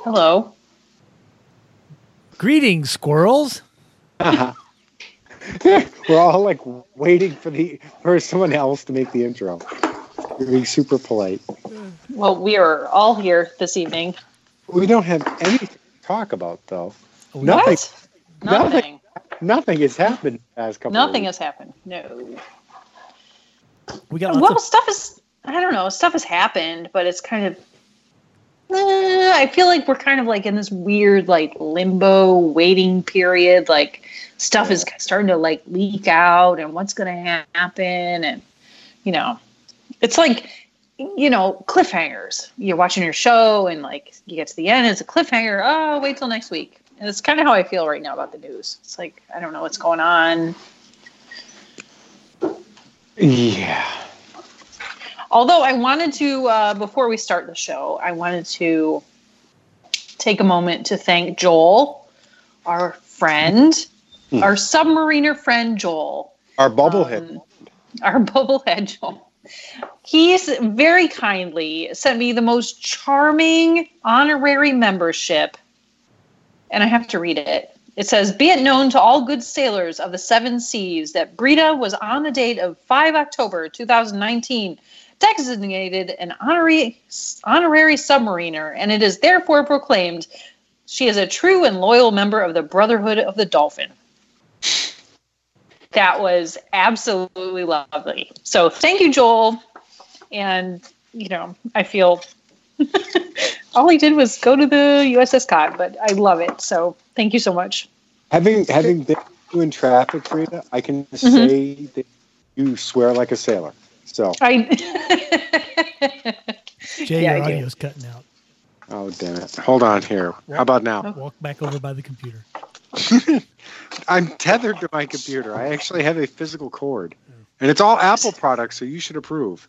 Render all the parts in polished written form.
Hello. Greetings, squirrels. We're all like waiting for someone else to make the intro. You're being super polite. Well, we are all here this evening. We don't have anything to talk about, though. What? Nothing. Nothing has happened the past couple of Nothing weeks. has happened. No. We got lots of I don't know, stuff has happened, but it's kind of, I feel like we're kind of like in this weird like limbo waiting period. Like stuff is starting to like leak out and what's going to happen. And, it's like, cliffhangers. You're watching your show and like you get to the end, it's a cliffhanger. Oh, wait till next week. And it's kind of how I feel right now about the news. It's like, I don't know what's going on. Yeah. Although I wanted to, before we start the show, I wanted to take a moment to thank Joel, our friend, our submariner friend, Joel. Our bubblehead. Our bubblehead, Joel. He's very kindly sent me the most charming honorary membership. And I have to read it. It says, "Be it known to all good sailors of the seven seas that Brita was on the date of 5 October 2019 designated an honorary submariner, and it is therefore proclaimed she is a true and loyal member of the Brotherhood of the Dolphin." That was absolutely lovely. So thank you, Joel. And, I feel all he did was go to the USS Cod, but I love it. So thank you so much. Having been in traffic, Frida, I can say that you swear like a sailor. So Jay, your audio's cutting out. Oh, damn it. Hold on here. How about now? Walk back over by the computer. I'm tethered to my computer. I actually have a physical cord. And it's all Apple products, so you should approve.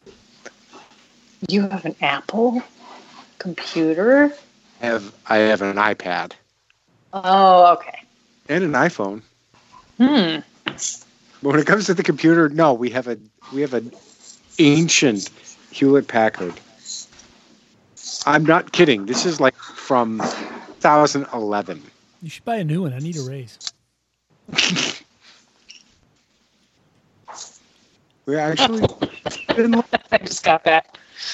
You have an Apple computer? I have an iPad. Oh, okay. And an iPhone. But when it comes to the computer, no, we have an ancient Hewlett Packard. I'm not kidding. This is like from 2011. You should buy a new one. I need a raise. We're actually. I just got that.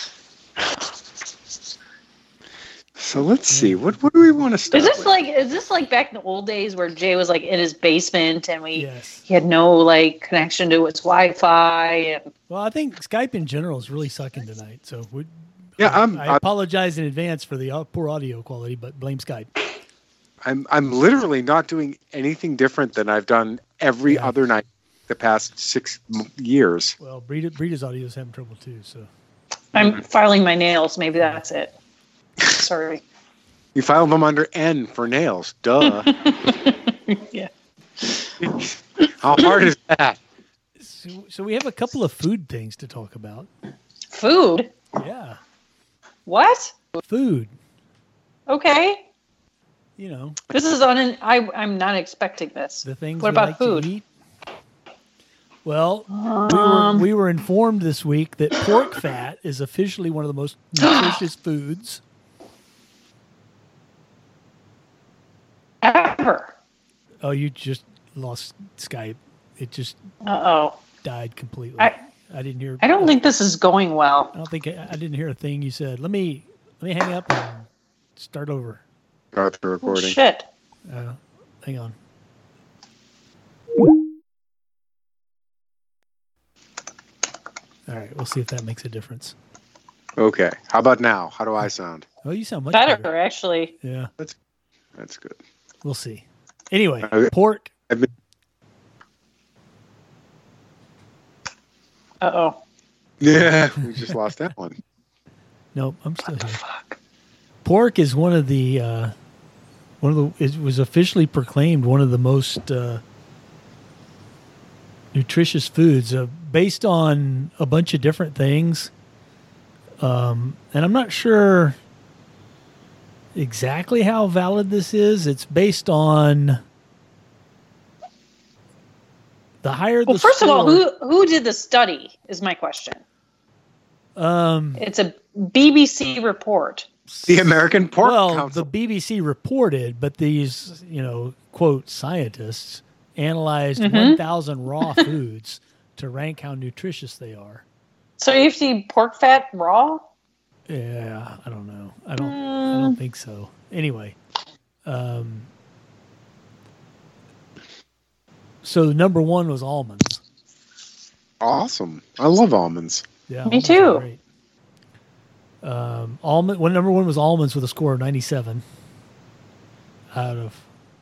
So let's see. What do we want to start? Is this like back in the old days where Jay was like in his basement and he had no like connection to his Wi-Fi? And... Well, I think Skype in general is really sucking tonight. So I apologize in advance for the poor audio quality, but blame Skype. I'm literally not doing anything different than I've done every other night the past 6 years. Well, Brita's audio is having trouble too. So I'm filing my nails. Maybe that's it. Sorry. You filed them under N for nails. Duh. Yeah. How hard is that? So we have a couple of food things to talk about. Food? Yeah. What? Food. Okay. This is I'm not expecting this. The things. What about food? To eat? Well, we were informed this week that pork fat is officially one of the most nutritious foods ever. Oh, you just lost Skype. It just died completely. I didn't hear. I don't think this is going well. I didn't hear a thing you said. Let me hang up and start over. Got the recording. Oh, shit. Hang on. All right, we'll see if that makes a difference. Okay. How about now? How do I sound? Oh, you sound much better actually. Yeah. That's good. We'll see. Anyway, pork. Uh-oh. Yeah, we just lost that one. Nope, I'm still here. Fuck. Pork is one of the it was officially proclaimed one of the most nutritious foods based on a bunch of different things. And I'm not sure exactly how valid this is. It's based on the higher the first score. of all, who did the study is my question. It's a BBC report. The American Pork Well, Council. the BBC reported, but these, quote, scientists analyzed 1,000 raw foods to rank how nutritious they are. So you see pork fat raw? Yeah, I don't know. I don't think so. Anyway, so number one was almonds. Awesome. I love almonds. Yeah, Me almonds are too. great. Number one was almonds with a score of 97 out of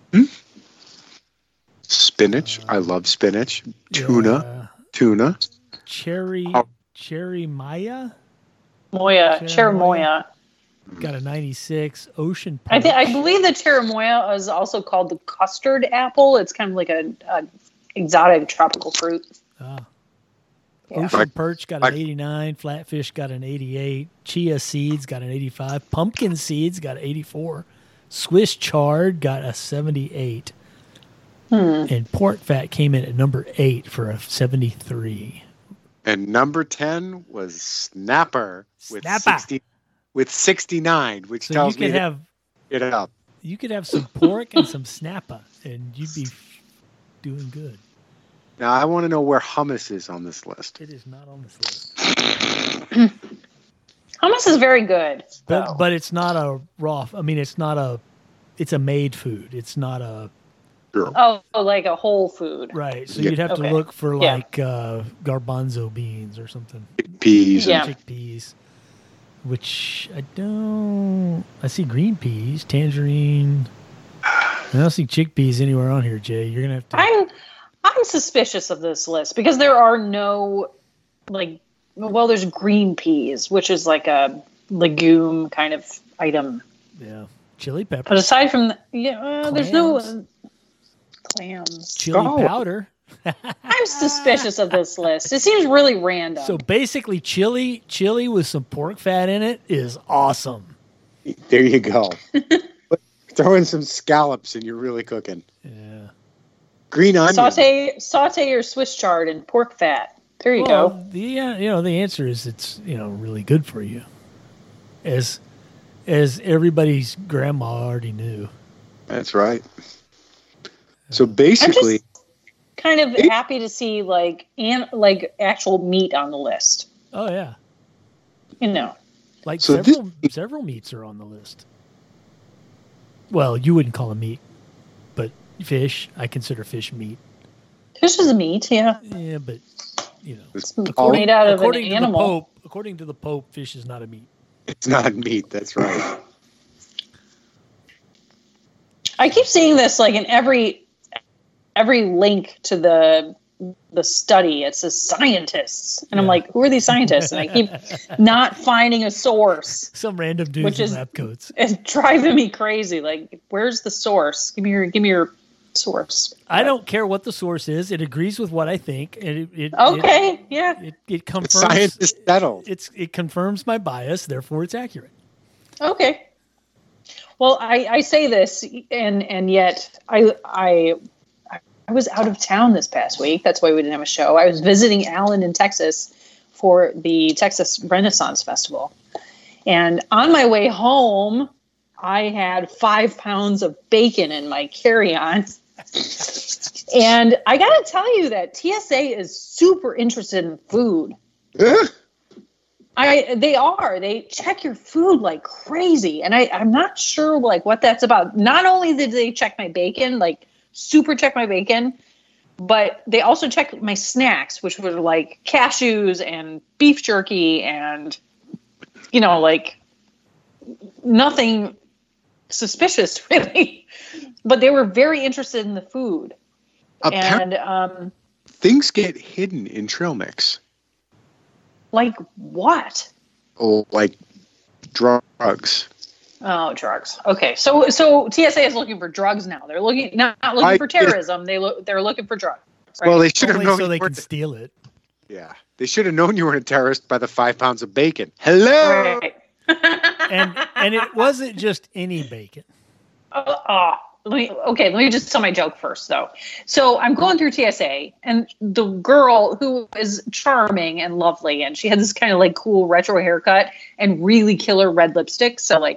Spinach. I love spinach. Tuna. Cherry Maya Cherimoya. got a 96. Ocean I perch. believe the cherimoya is also called the custard apple. It's kind of like a exotic tropical fruit. Ah. Yeah. Ocean perch got an 89. Flatfish got an 88. Chia seeds got an 85. Pumpkin seeds got an 84. Swiss chard got a 78. And pork fat came in at number 8 for a 73. And number 10 was Snapper with 69, which So tells you me could have get it up. you could have some pork and some snapper, and you'd be doing good. Now I want to know where hummus is on this list. It is not on this list, Hummus is very good. but it's not a raw. I mean, it's a made food. It's not a Oh, like a whole food. right. So Yeah. you'd have to Okay. look for Yeah. like garbanzo beans or something. Peas. Yeah. Chickpeas, which I don't. I see green peas, tangerine. I don't see chickpeas anywhere on here, Jay. You're gonna have to. I'm suspicious of this list because there are no there's green peas, which is like a legume kind of item. Yeah, chili But peppers, aside from there's no clams. chili powder. I'm suspicious of this list. It seems really random. So basically, chili with some pork fat in it is awesome. There you go. Throw in some scallops and you're really cooking. Yeah. Green onion. saute your Swiss chard in pork fat. There you Well, go. the answer is it's really good for you, as everybody's grandma already knew. That's right. So basically, Kind of happy to see like actual meat on the list. Oh yeah, like So several meats are on the list. Well, you wouldn't call them meat, but fish, I consider fish meat. Fish is meat, yeah. Yeah, but it's Made out of an animal. According to the Pope, fish is not a meat. it's not meat. That's right. I keep seeing this like in every link to the study. It says scientists, and I'm like, who are these scientists? And I keep not finding a source. Some random dudes Which in is- lab coats. It's driving me crazy. Like, where's the source? Give me your source. I don't care what the source is. It agrees with what I think, and it confirms. Scientists settled. It confirms my bias, therefore it's accurate. Okay. Well, I say this, and yet I was out of town this past week. That's why we didn't have a show. I was visiting Allen in Texas for the Texas Renaissance Festival. And on my way home, I had 5 pounds of bacon in my carry-on. And I got to tell you that TSA is super interested in food. They check your food like crazy. And I'm not sure like what that's about. Not only did they check my bacon, like super check my bacon, but they also checked my snacks, which were like cashews and beef jerky and, like nothing suspicious really, but they were very interested in the food. And Things get hidden in trail mix. like what? Oh, like drugs. Oh, drugs. Okay, so TSA is looking for drugs now. They're not looking for terrorism. They're looking for drugs. Right? Well, they should have Only known. so they you can weren't- steal it. Yeah, they should have known you were a terrorist by the 5 pounds of bacon. Hello. Right. And it wasn't just any bacon. let me just tell my joke first, though. So I'm going through TSA, and the girl who is charming and lovely, and she had this kind of like cool retro haircut and really killer red lipstick. So like,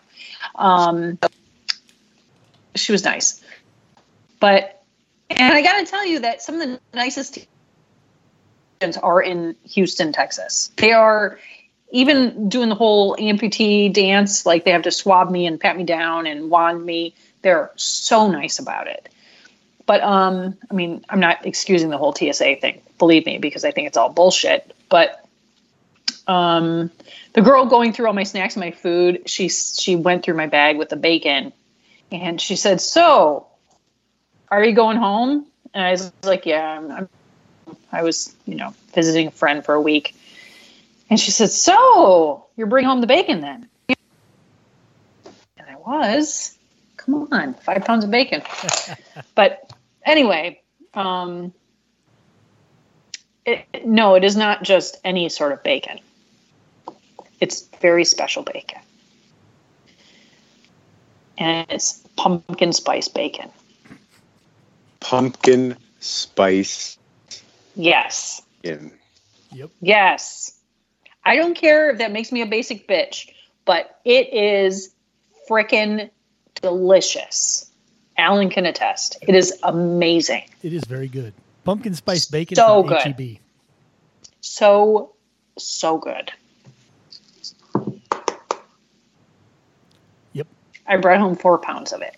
she was nice. And I got to tell you that some of the nicest are in Houston, Texas. They are even doing the whole amputee dance, like they have to swab me and pat me down and wand me. They're so nice about it. But, I mean, I'm not excusing the whole TSA thing, believe me, because I think it's all bullshit. But the girl going through all my snacks and my food, she went through my bag with the bacon, and she said, "So, are you going home?" And I was like, "Yeah, I was, visiting a friend for a week." And she said, "So, you're bringing home the bacon then?" And I was. Come on, 5 pounds of bacon. But anyway, no, it is not just any sort of bacon. It's very special bacon. And it's pumpkin spice bacon. Pumpkin spice. Yes. In. Yep. Yes. I don't care if that makes me a basic bitch, but it is frickin' delicious. Alan can attest. It is amazing. It is very good. Pumpkin spice bacon so from good. H-E-B. So good. Yep. I brought home 4 pounds of it.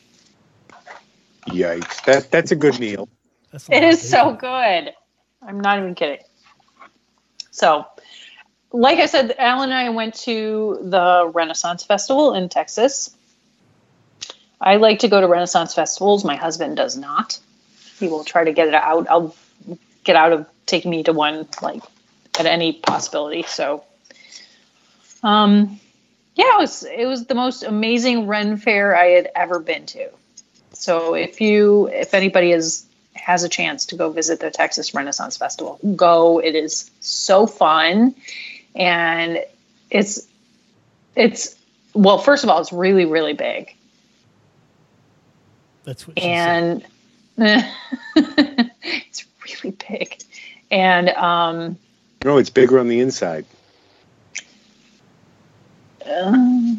Yikes. That's a good meal. It is so good. I'm not even kidding. So, like I said, Alan and I went to the Renaissance Festival in Texas. I like to go to Renaissance festivals. My husband does not. He will try to get it out. I'll get out of taking me to one, like, at any possibility. So, it was the most amazing Ren fair I had ever been to. So if anybody has a chance to go visit the Texas Renaissance Festival, go. It is so fun. And it's well, first of all, it's really, really big. That's what she said. It's really big. And no, it's bigger on the inside. It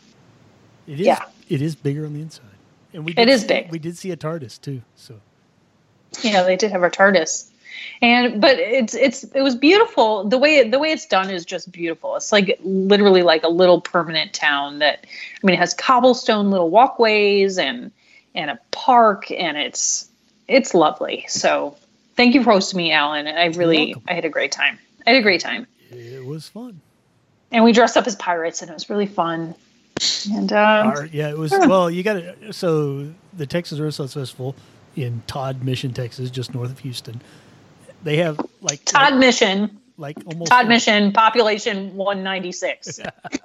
is bigger on the inside. And it is big. We did see a TARDIS too. So yeah, they did have a TARDIS. But it was beautiful. The way it's done is just beautiful. It's like literally like a little permanent town it has cobblestone little walkways and a park, and it's lovely. So thank you for hosting me, Alan. I had a great time. It was fun. And we dressed up as pirates, and it was really fun. And it was. Well, you got it. So the Texas Renaissance Festival in Todd Mission, Texas, just north of Houston. They have Mission, population 196.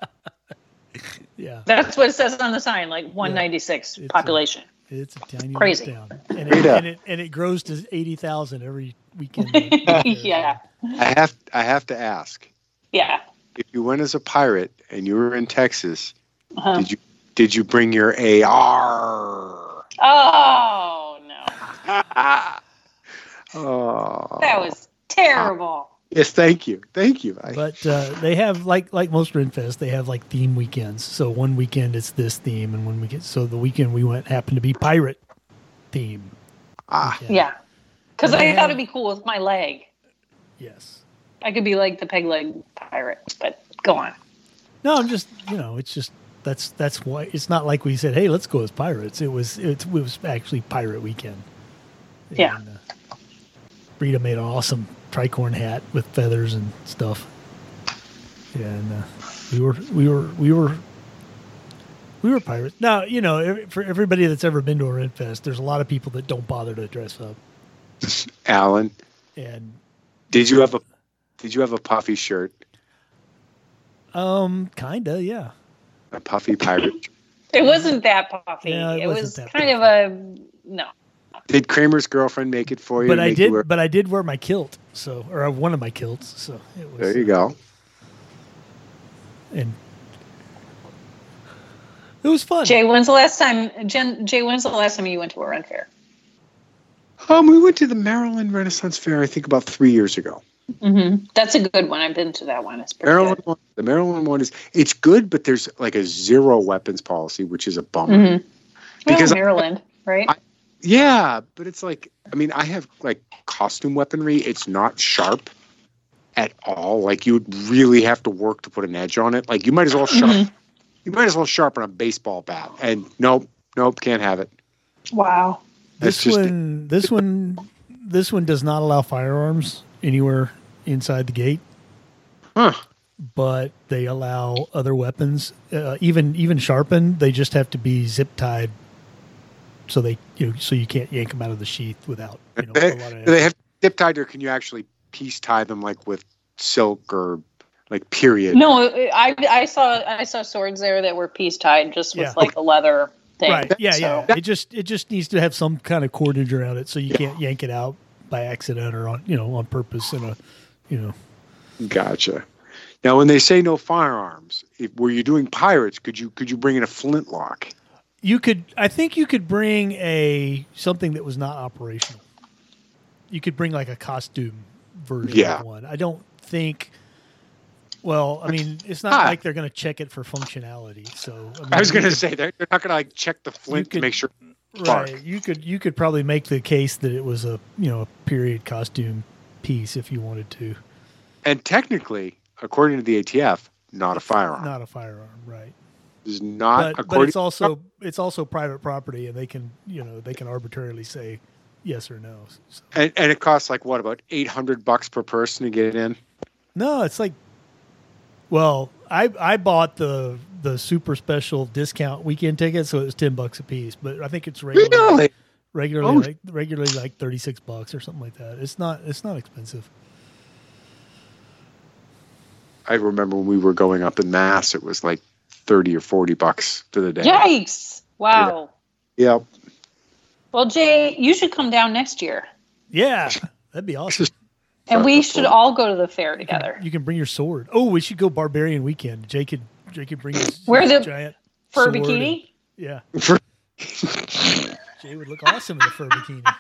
Yeah, that's what it says on the sign, like 196 population. It's a tiny crazy town, and it grows to 80,000 every weekend. Yeah, I have to ask. Yeah, if you went as a pirate and you were in Texas, did you bring your AR? Oh no. Oh, that was terrible. Yes, thank you. But they have like most Renfest, they have like theme weekends. So one weekend it's this theme, and one weekend. So the weekend we went happened to be pirate theme. Yeah, because I thought it'd be cool with my leg. Yes, I could be like the peg leg pirate. But go on. No, I'm just it's just that's why it's not like we said, hey, let's go as pirates. It was actually pirate weekend. Yeah. And, Rita made an awesome tricorn hat with feathers and stuff, and we were pirates. Now, for everybody that's ever been to a Red Fest, there's a lot of people that don't bother to dress up. Alan, and did you have a puffy shirt? Kinda, yeah. A puffy pirate. It wasn't that puffy. Yeah, it was kind of a no. Did Kramer's girlfriend make it for you? But I did wear my kilt, or one of my kilts. So it was. There you go. And It was fun. Jay, when's the last time you went to a Ren Fair? We went to the Maryland Renaissance Fair, I think, about 3 years ago. Mm-hmm. That's a good one. I've been to that one. It's pretty good. The Maryland one it's good, but there's like a zero weapons policy, which is a bummer. Mm-hmm. Because Maryland, right? Yeah, but it's like, I mean, I have like costume weaponry. It's not sharp at all. Like you would really have to work to put an edge on it. Like you might as well sharpen a baseball bat. And nope, can't have it. Wow. This one does not allow firearms anywhere inside the gate. Huh. But they allow other weapons, even sharpened. They just have to be zip tied, so you can't yank them out of the sheath without a lot of effort. Do they have zip tied, or can you actually piece tie them like with silk or like period? No, I saw swords there that were piece tied just with like a leather thing. Right? Yeah. It just needs to have some kind of cordage around it, so you can't yank it out by accident or on purpose. Gotcha. Now, when they say no firearms, were you doing pirates? Could you bring in a flintlock? I think you could bring something that was not operational. You could bring like a costume version of one. I don't think. Well, I mean, it's not like they're going to check it for functionality. So I was going to say they're not going to like check the flint to make sure. Right. You could probably make the case that it was a period costume piece if you wanted to. And technically, according to the ATF, not a firearm. Not a firearm, right? Is not. But it's also private property, and they can arbitrarily say yes or no. So. And it costs like what, about $800 per person to get it in? No, it's like. Well, I bought the super special discount weekend ticket, so it was $10 a piece. But I think it's regularly like $36 or something like that. It's not expensive. I remember when we were going up in Mass, it was like $30 or $40 for the day. Yikes! Wow. Yeah. Yep. Well, Jay, you should come down next year. Yeah, that'd be awesome. And we should all go to the fair together. You can bring your sword. Oh, we should go Barbarian Weekend. Jay could bring his giant fur bikini. Yeah. Jay would look awesome in a fur bikini.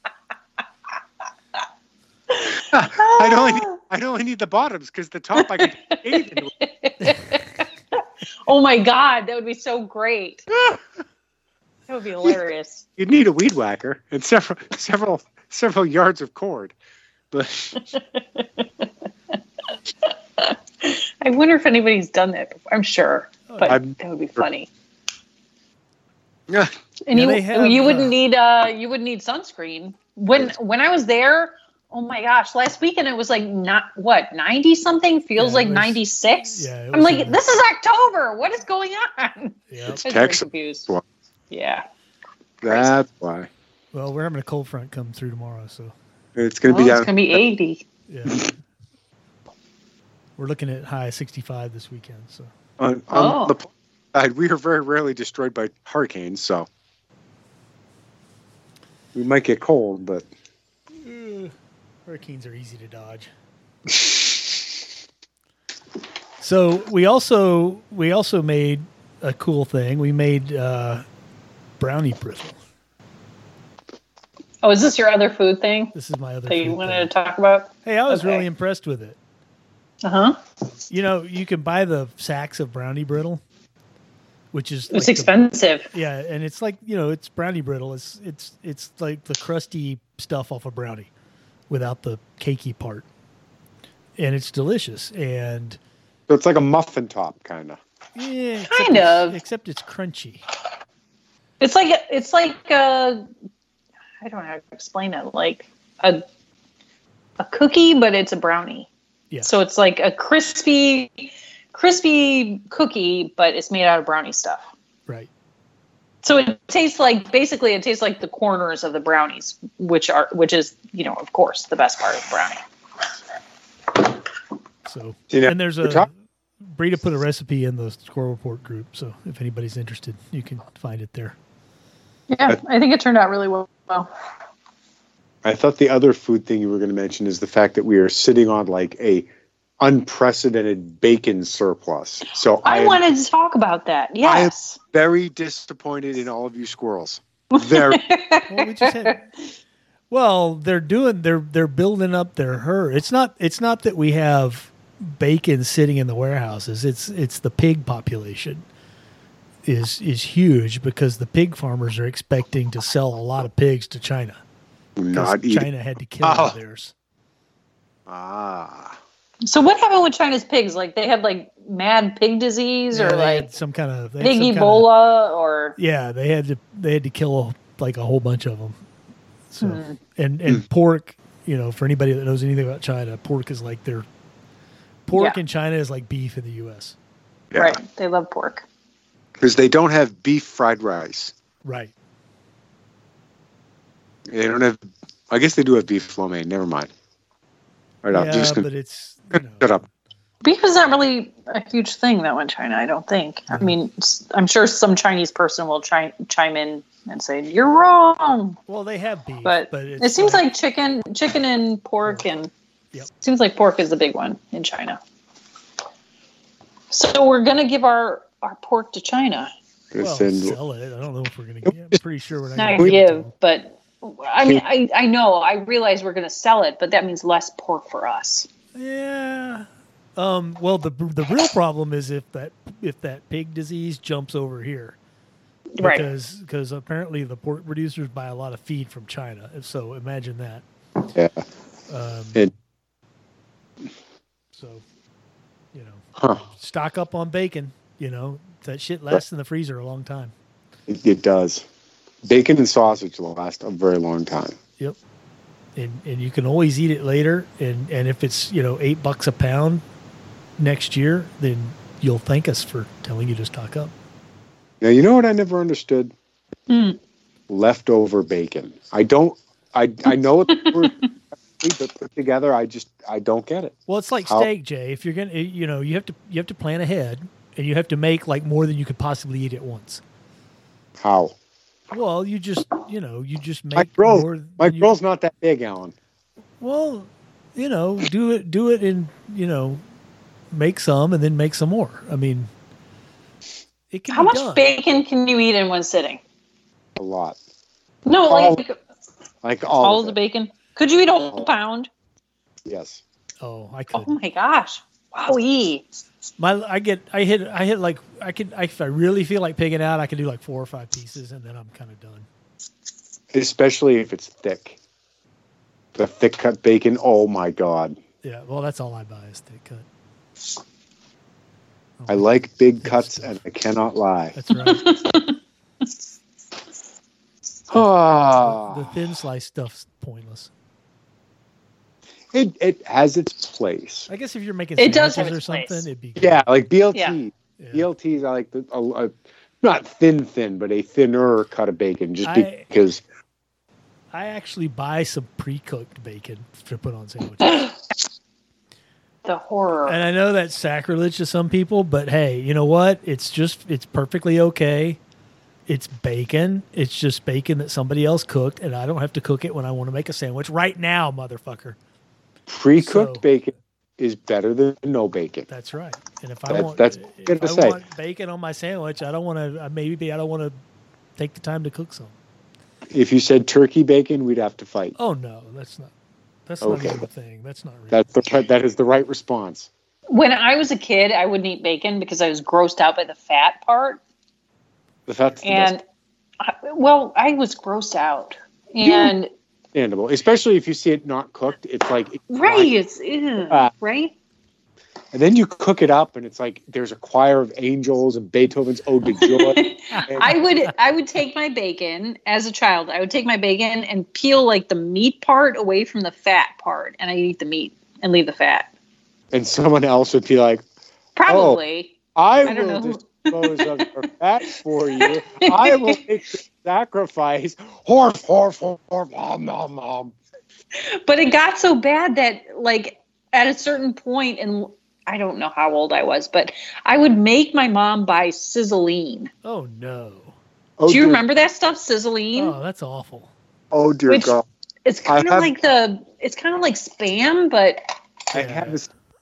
I'd only need the bottoms because the top I can shave into. Oh my God, that would be so great. That would be hilarious. You'd need a weed whacker and several yards of cord. But I wonder if anybody's done that before. I'm sure, but that would be funny. Yeah. And you wouldn't need sunscreen. When I was there, oh my gosh, last weekend it was like 90 something, feels like 96. Yeah, I'm like, this is October. What is going on? Yeah. It's Texas. Confused. Yeah. That's why. Well, we're having a cold front come through tomorrow, so it's going to be 80. Yeah. We're looking at high 65 this weekend. So on the side, we are very rarely destroyed by hurricanes, so we might get cold, but hurricanes are easy to dodge. So we also made a cool thing. We made brownie brittle. Oh, is this your other food thing? This is my other that food you wanted thing. to talk about? Hey, I was really impressed with it. Uh-huh. You can buy the sacks of brownie brittle, which is it's expensive. And it's like, it's brownie brittle. It's like the crusty stuff off a brownie without the cakey part. And it's delicious. And so it's like a muffin top kind of. Yeah, kind of. Except it's crunchy. It's like I don't know how to explain it. Like a cookie, but it's a brownie. Yeah. So it's like a crispy cookie, but it's made out of brownie stuff. Right. So it tastes like the corners of the brownies, which is, of course, the best part of the brownie. So and there's Brita put a recipe in the Squirrel Report group, so if anybody's interested, you can find it there. Yeah, I think it turned out really well. I thought the other food thing you were going to mention is the fact that we are sitting on like a unprecedented bacon surplus. So I wanted to talk about that. Yes. I am very disappointed in all of you squirrels. Very. They're building up their herd. It's not that we have bacon sitting in the warehouses. It's the pig population is huge because the pig farmers are expecting to sell a lot of pigs to China. China had to kill all theirs. So what happened with China's pigs? Like they had like mad pig disease or like some kind of pig Ebola or they had to kill a whole bunch of them. So and pork, for anybody that knows anything about China, pork is like their pork in China is like beef in the U.S. Yeah. Right, they love pork because they don't have beef fried rice. Right. They don't have. I guess they do have beef lo mein. Never mind. Right, but it's shut up. Beef is not really a huge thing though in China. I don't think. I mean, I'm sure some Chinese person will chime in and say you're wrong. Well, they have beef, but it seems like chicken and pork, and seems like pork is the big one in China. So we're gonna give our pork to China. Sell it. I don't know if we're gonna. I'm pretty sure we're not gonna give, but. I mean, I know. I realize we're going to sell it, but that means less pork for us. Yeah. Well, the real problem is if that pig disease jumps over here, because apparently the pork producers buy a lot of feed from China. So imagine that. Yeah. So, stock up on bacon. That shit lasts in the freezer a long time. It does. Bacon and sausage will last a very long time. Yep. And you can always eat it later. And if it's, $8 a pound next year, then you'll thank us for telling you to stock up. Now, you know what I never understood? Leftover bacon. I know what we're put together. I don't get it. Well, it's like steak, Jay. If you're going to, you have to plan ahead and you have to make like more than you could possibly eat at once. How? Well, you just make more. My grill's not that big, Alan. Well, do it and, make some and then make some more. I mean, it can How be much done. Bacon can you eat in one sitting? A lot. No, like all of the bacon. Could you eat a whole pound? Yes. Oh, I could. Oh my gosh. Wowee. If I really feel like pigging out, I can do like 4 or 5 pieces and then I'm kind of done. Especially if it's thick. The thick cut bacon, oh my God. Yeah, well, that's all I buy is thick cut. I like big cuts stuff. And I cannot lie. That's right. The thin slice stuff's pointless. It has its place. I guess if you're making sandwiches or something, it'd be good. Yeah, like BLT. Yeah. BLTs, I like not thin, but a thinner cut of bacon, because I actually buy some pre-cooked bacon to put on sandwiches. The horror. And I know that's sacrilege to some people, but hey, you know what? It's perfectly okay. It's bacon. It's just bacon that somebody else cooked, and I don't have to cook it when I want to make a sandwich right now, motherfucker. Pre-cooked bacon is better than no bacon. That's right. And if I want bacon on my sandwich, I don't want to take the time to cook some. If you said turkey bacon, we'd have to fight. Oh no, that's not even a thing. That's not real. That is the right response. When I was a kid, I wouldn't eat bacon because I was grossed out by the fat part. The fat's the best. I was grossed out. And understandable, especially if you see it not cooked. It's like right. And then you cook it up, and it's like there's a choir of angels and Beethoven's Ode to Joy. I would take my bacon as a child. I would take my bacon and peel like the meat part away from the fat part, and I eat the meat and leave the fat. And someone else would be like, probably. I will dispose of your fat for you. I will make the sacrifice. Horf, nom, nom, nom. But it got so bad that, like, at a certain point, and I don't know how old I was, but I would make my mom buy Sizzline. Oh, no. Do you remember that stuff, Sizzline? Oh, that's awful. Oh, dear God. It's kind of like Spam, but... I have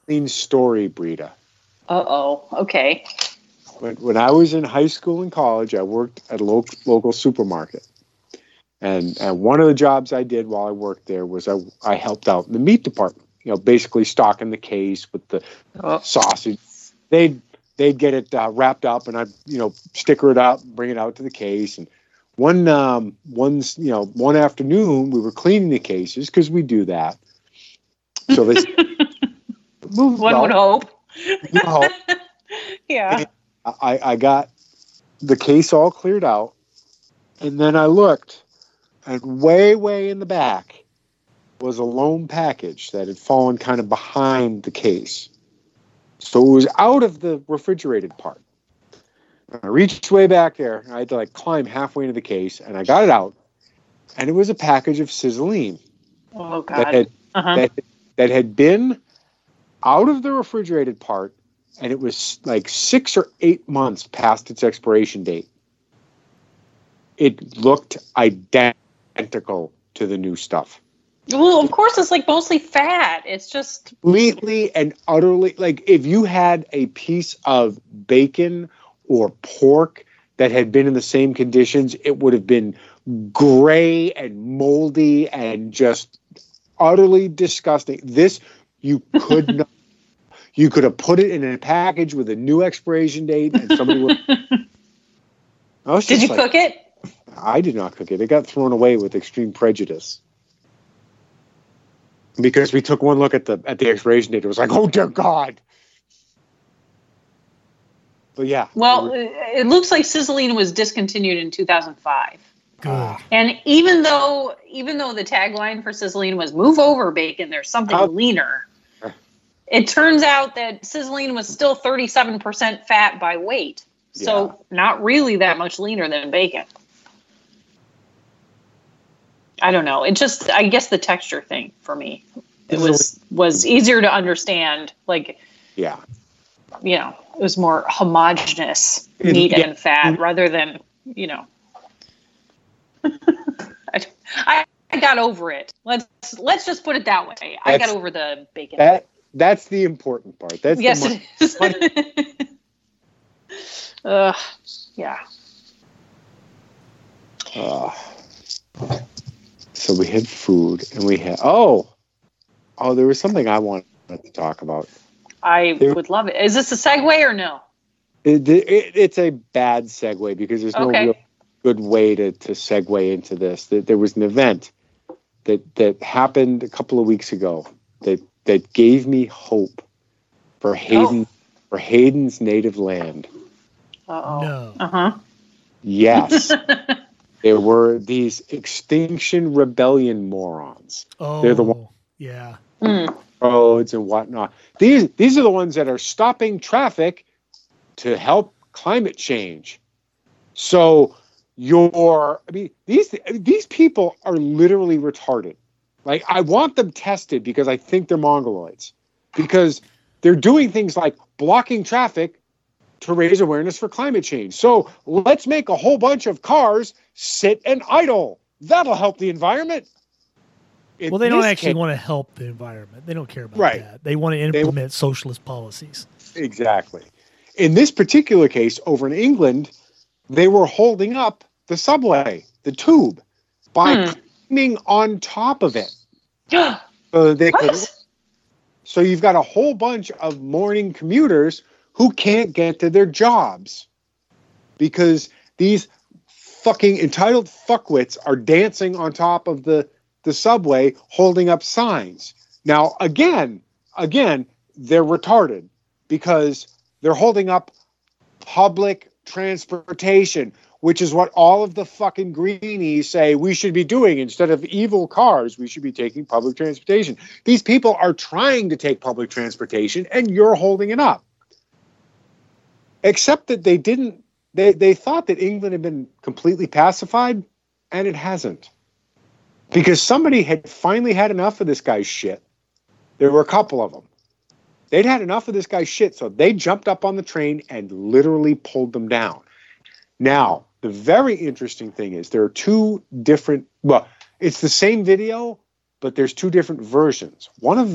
Sizzling story, Brita. Okay. When I was in high school and college, I worked at a local supermarket. And one of the jobs I did while I worked there was I helped out in the meat department, basically stocking the case with the sausage. They'd get it wrapped up, and I'd, sticker it up, bring it out to the case. And one afternoon we were cleaning the cases because we do that. So this one would hope. Yeah. And I got the case all cleared out, and then I looked, and way in the back was a loan package that had fallen kind of behind the case. So it was out of the refrigerated part. I reached way back there. I had to climb halfway into the case, and I got it out, and it was a package of Sizzling. Oh God! That had been out of the refrigerated part, and it was 6 or 8 months past its expiration date. It looked identical to the new stuff. Well, of course, it's mostly fat. It's just completely and utterly if you had a piece of bacon or pork that had been in the same conditions, it would have been gray and moldy and just utterly disgusting. This, you could not. You could have put it in a package with a new expiration date, and somebody would. Did you cook it? I did not cook it. It got thrown away with extreme prejudice. Because we took one look at the expiration date, it was oh dear God. But yeah. Well, it looks like Sizzling was discontinued in 2005. Good. And even though the tagline for Sizzling was "Move over, bacon," there's something leaner. It turns out that Sizzling was still 37% fat by weight, so not really that much leaner than bacon. I don't know. It just, I guess, the texture thing for me, it was easier to understand. It was more homogeneous meat and fat rather than, I got over it. Let's just put it that way. I got over the bacon. That's the important part. That's yes, it is. Yeah. So we had food, and we had there was something I wanted to talk about. I would love it. Is this a segue or no? It's a bad segue because there's no real good way to segue into this. There was an event that happened a couple of weeks ago that gave me hope for Hayden's native land. Uh-oh. No. Yes. There were these Extinction Rebellion morons. Oh, they're the ones. Yeah. Roads and whatnot. These are the ones that are stopping traffic to help climate change. So these people are literally retarded. I want them tested because I think they're mongoloids. Because they're doing things like blocking traffic to raise awareness for climate change. So let's make a whole bunch of cars sit and idle. That'll help the environment. Well, they don't actually want to help the environment. They don't care about that. They want to implement socialist policies. Exactly. In this particular case, over in England, they were holding up the subway, the tube, by climbing on top of it. So you've got a whole bunch of morning commuters who can't get to their jobs because these fucking entitled fuckwits are dancing on top of the subway holding up signs. Now, again, they're retarded because they're holding up public transportation, which is what all of the fucking greenies say we should be doing. Instead of evil cars, we should be taking public transportation. These people are trying to take public transportation, and you're holding it up. Except that they didn't. They thought that England had been completely pacified, and it hasn't. Because somebody had finally had enough of this guy's shit. There were a couple of them. They'd had enough of this guy's shit, so they jumped up on the train and literally pulled them down. Now, the very interesting thing is there are two different, well, it's the same video, but there's two different versions. One of them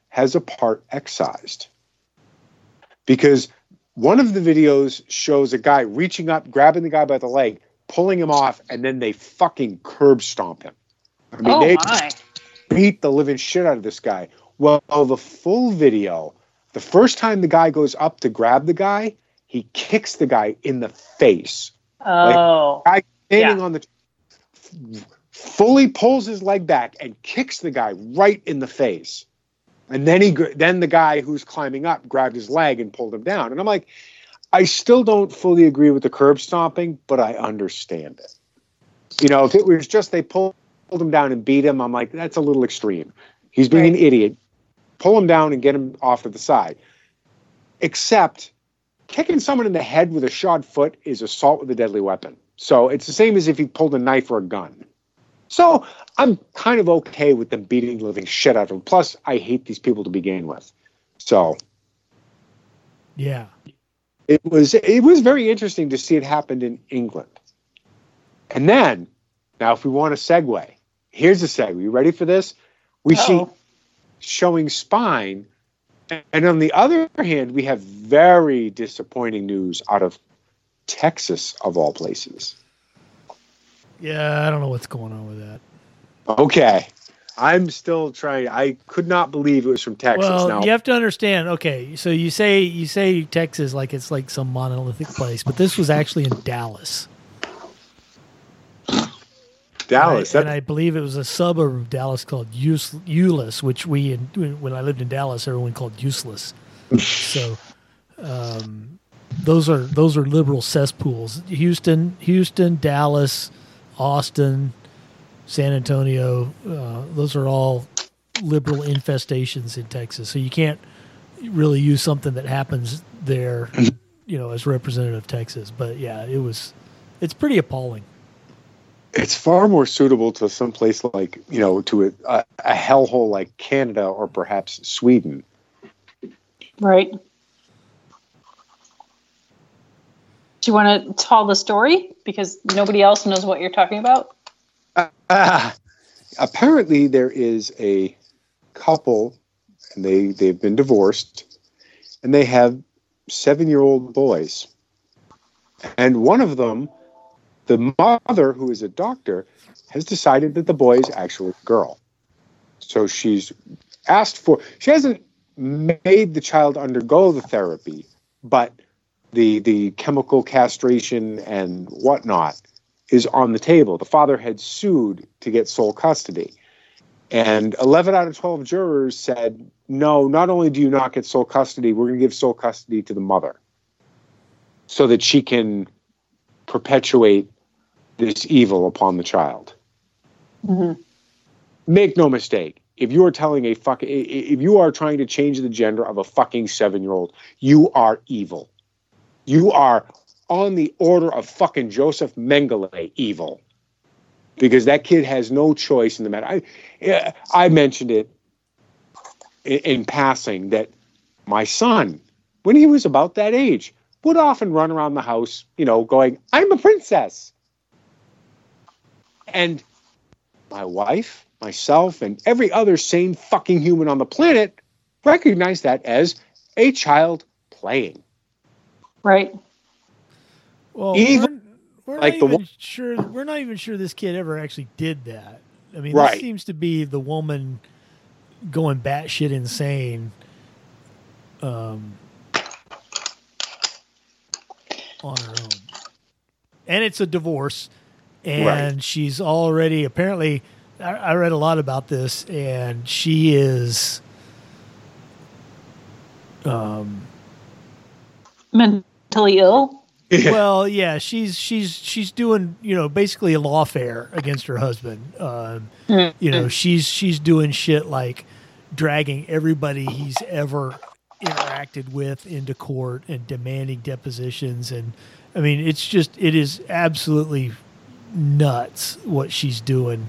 has a part excised. Because one of the videos shows a guy reaching up, grabbing the guy by the leg, pulling him off, and then they fucking curb stomp him. I mean, they beat the living shit out of this guy. Well, the full video, the first time the guy goes up to grab the guy, he kicks the guy in the face. Oh. Like, the guy standing on the fully pulls his leg back and kicks the guy right in the face. And then the guy who's climbing up grabbed his leg and pulled him down. And I'm like, I still don't fully agree with the curb stomping, but I understand it. You know, if it was just they pulled him down and beat him, I'm like, that's a little extreme. He's being an idiot. Pull him down and get him off to the side. Except kicking someone in the head with a shod foot is assault with a deadly weapon. So it's the same as if he pulled a knife or a gun. So I'm kind of okay with them beating the living shit out of him. Plus, I hate these people to begin with. So, yeah, it was very interesting to see it happen in England. And then, now if we want to segue, here's a segue. You ready for this? We see showing spine. And on the other hand, we have very disappointing news out of Texas, of all places. Yeah, I don't know what's going on with that. Okay. I'm still trying. I could not believe it was from Texas. Well, now, you have to understand. Okay, so you say Texas like it's like some monolithic place, but this was actually in Dallas. Dallas. And I believe it was a suburb of Dallas called Euless, which when I lived in Dallas, everyone called useless. So those are liberal cesspools. Houston, Dallas, Austin, San Antonio, those are all liberal infestations in Texas. So you can't really use something that happens there, as representative of Texas. But yeah, it's pretty appalling. It's far more suitable to some place like, to a hellhole like Canada or perhaps Sweden. Right. Do you want to tell the story? Because nobody else knows what you're talking about. Apparently there is a couple, and they've been divorced, and they have 7-year-old boys. And one of them, the mother, who is a doctor, has decided that the boy is actually a girl. So she hasn't made the child undergo the therapy, but the chemical castration and whatnot is on the table. The father had sued to get sole custody. And 11 out of 12 jurors said, no, not only do you not get sole custody, we're going to give sole custody to the mother so that she can perpetuate this evil upon the child. Mm-hmm. Make no mistake. If you are if you are trying to change the gender of a fucking 7-year-old, you are evil. You are on the order of fucking Joseph Mengele evil. Because that kid has no choice in the matter. I mentioned it in passing that my son, when he was about that age, would often run around the house, going, I'm a princess. And my wife, myself, and every other sane fucking human on the planet recognized that as a child playing. Right. Well, we're not even sure this kid ever actually did that. I mean, This seems to be the woman going batshit insane on her own. And it's a divorce. And she's already, apparently, I read a lot about this, and she is mentally ill. Well, yeah, she's doing, basically a lawfare against her husband. She's doing shit like dragging everybody he's ever interacted with into court and demanding depositions. And I mean, it is absolutely nuts what she's doing.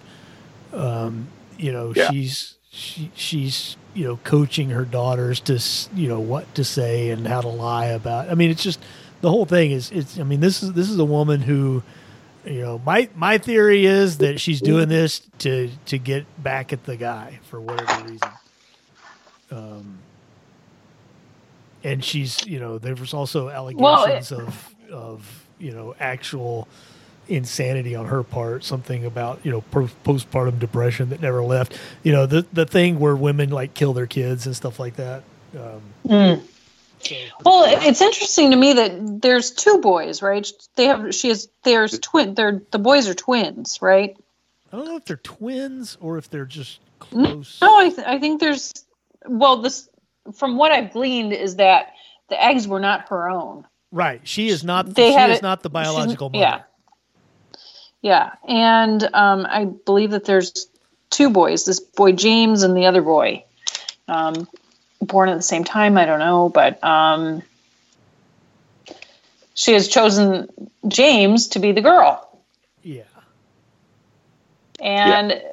She's coaching her daughters to what to say and how to lie about. I mean, it's just the whole thing is this is a woman who, my theory is that she's doing this to get back at the guy for whatever reason. And she's, there was also allegations of actual insanity on her part, something about, postpartum depression that never left, the thing where women like kill their kids and stuff like that. Well, it's interesting to me that there's two boys, right? The boys are twins, right? I don't know if they're twins or if they're just close. No, I think there's, from what I've gleaned is that the eggs were not her own. Right. She is not the biological mother. Yeah. And I believe that there's two boys, this boy James and the other boy. Born at the same time, I don't know, but she has chosen James to be the girl. Yeah. And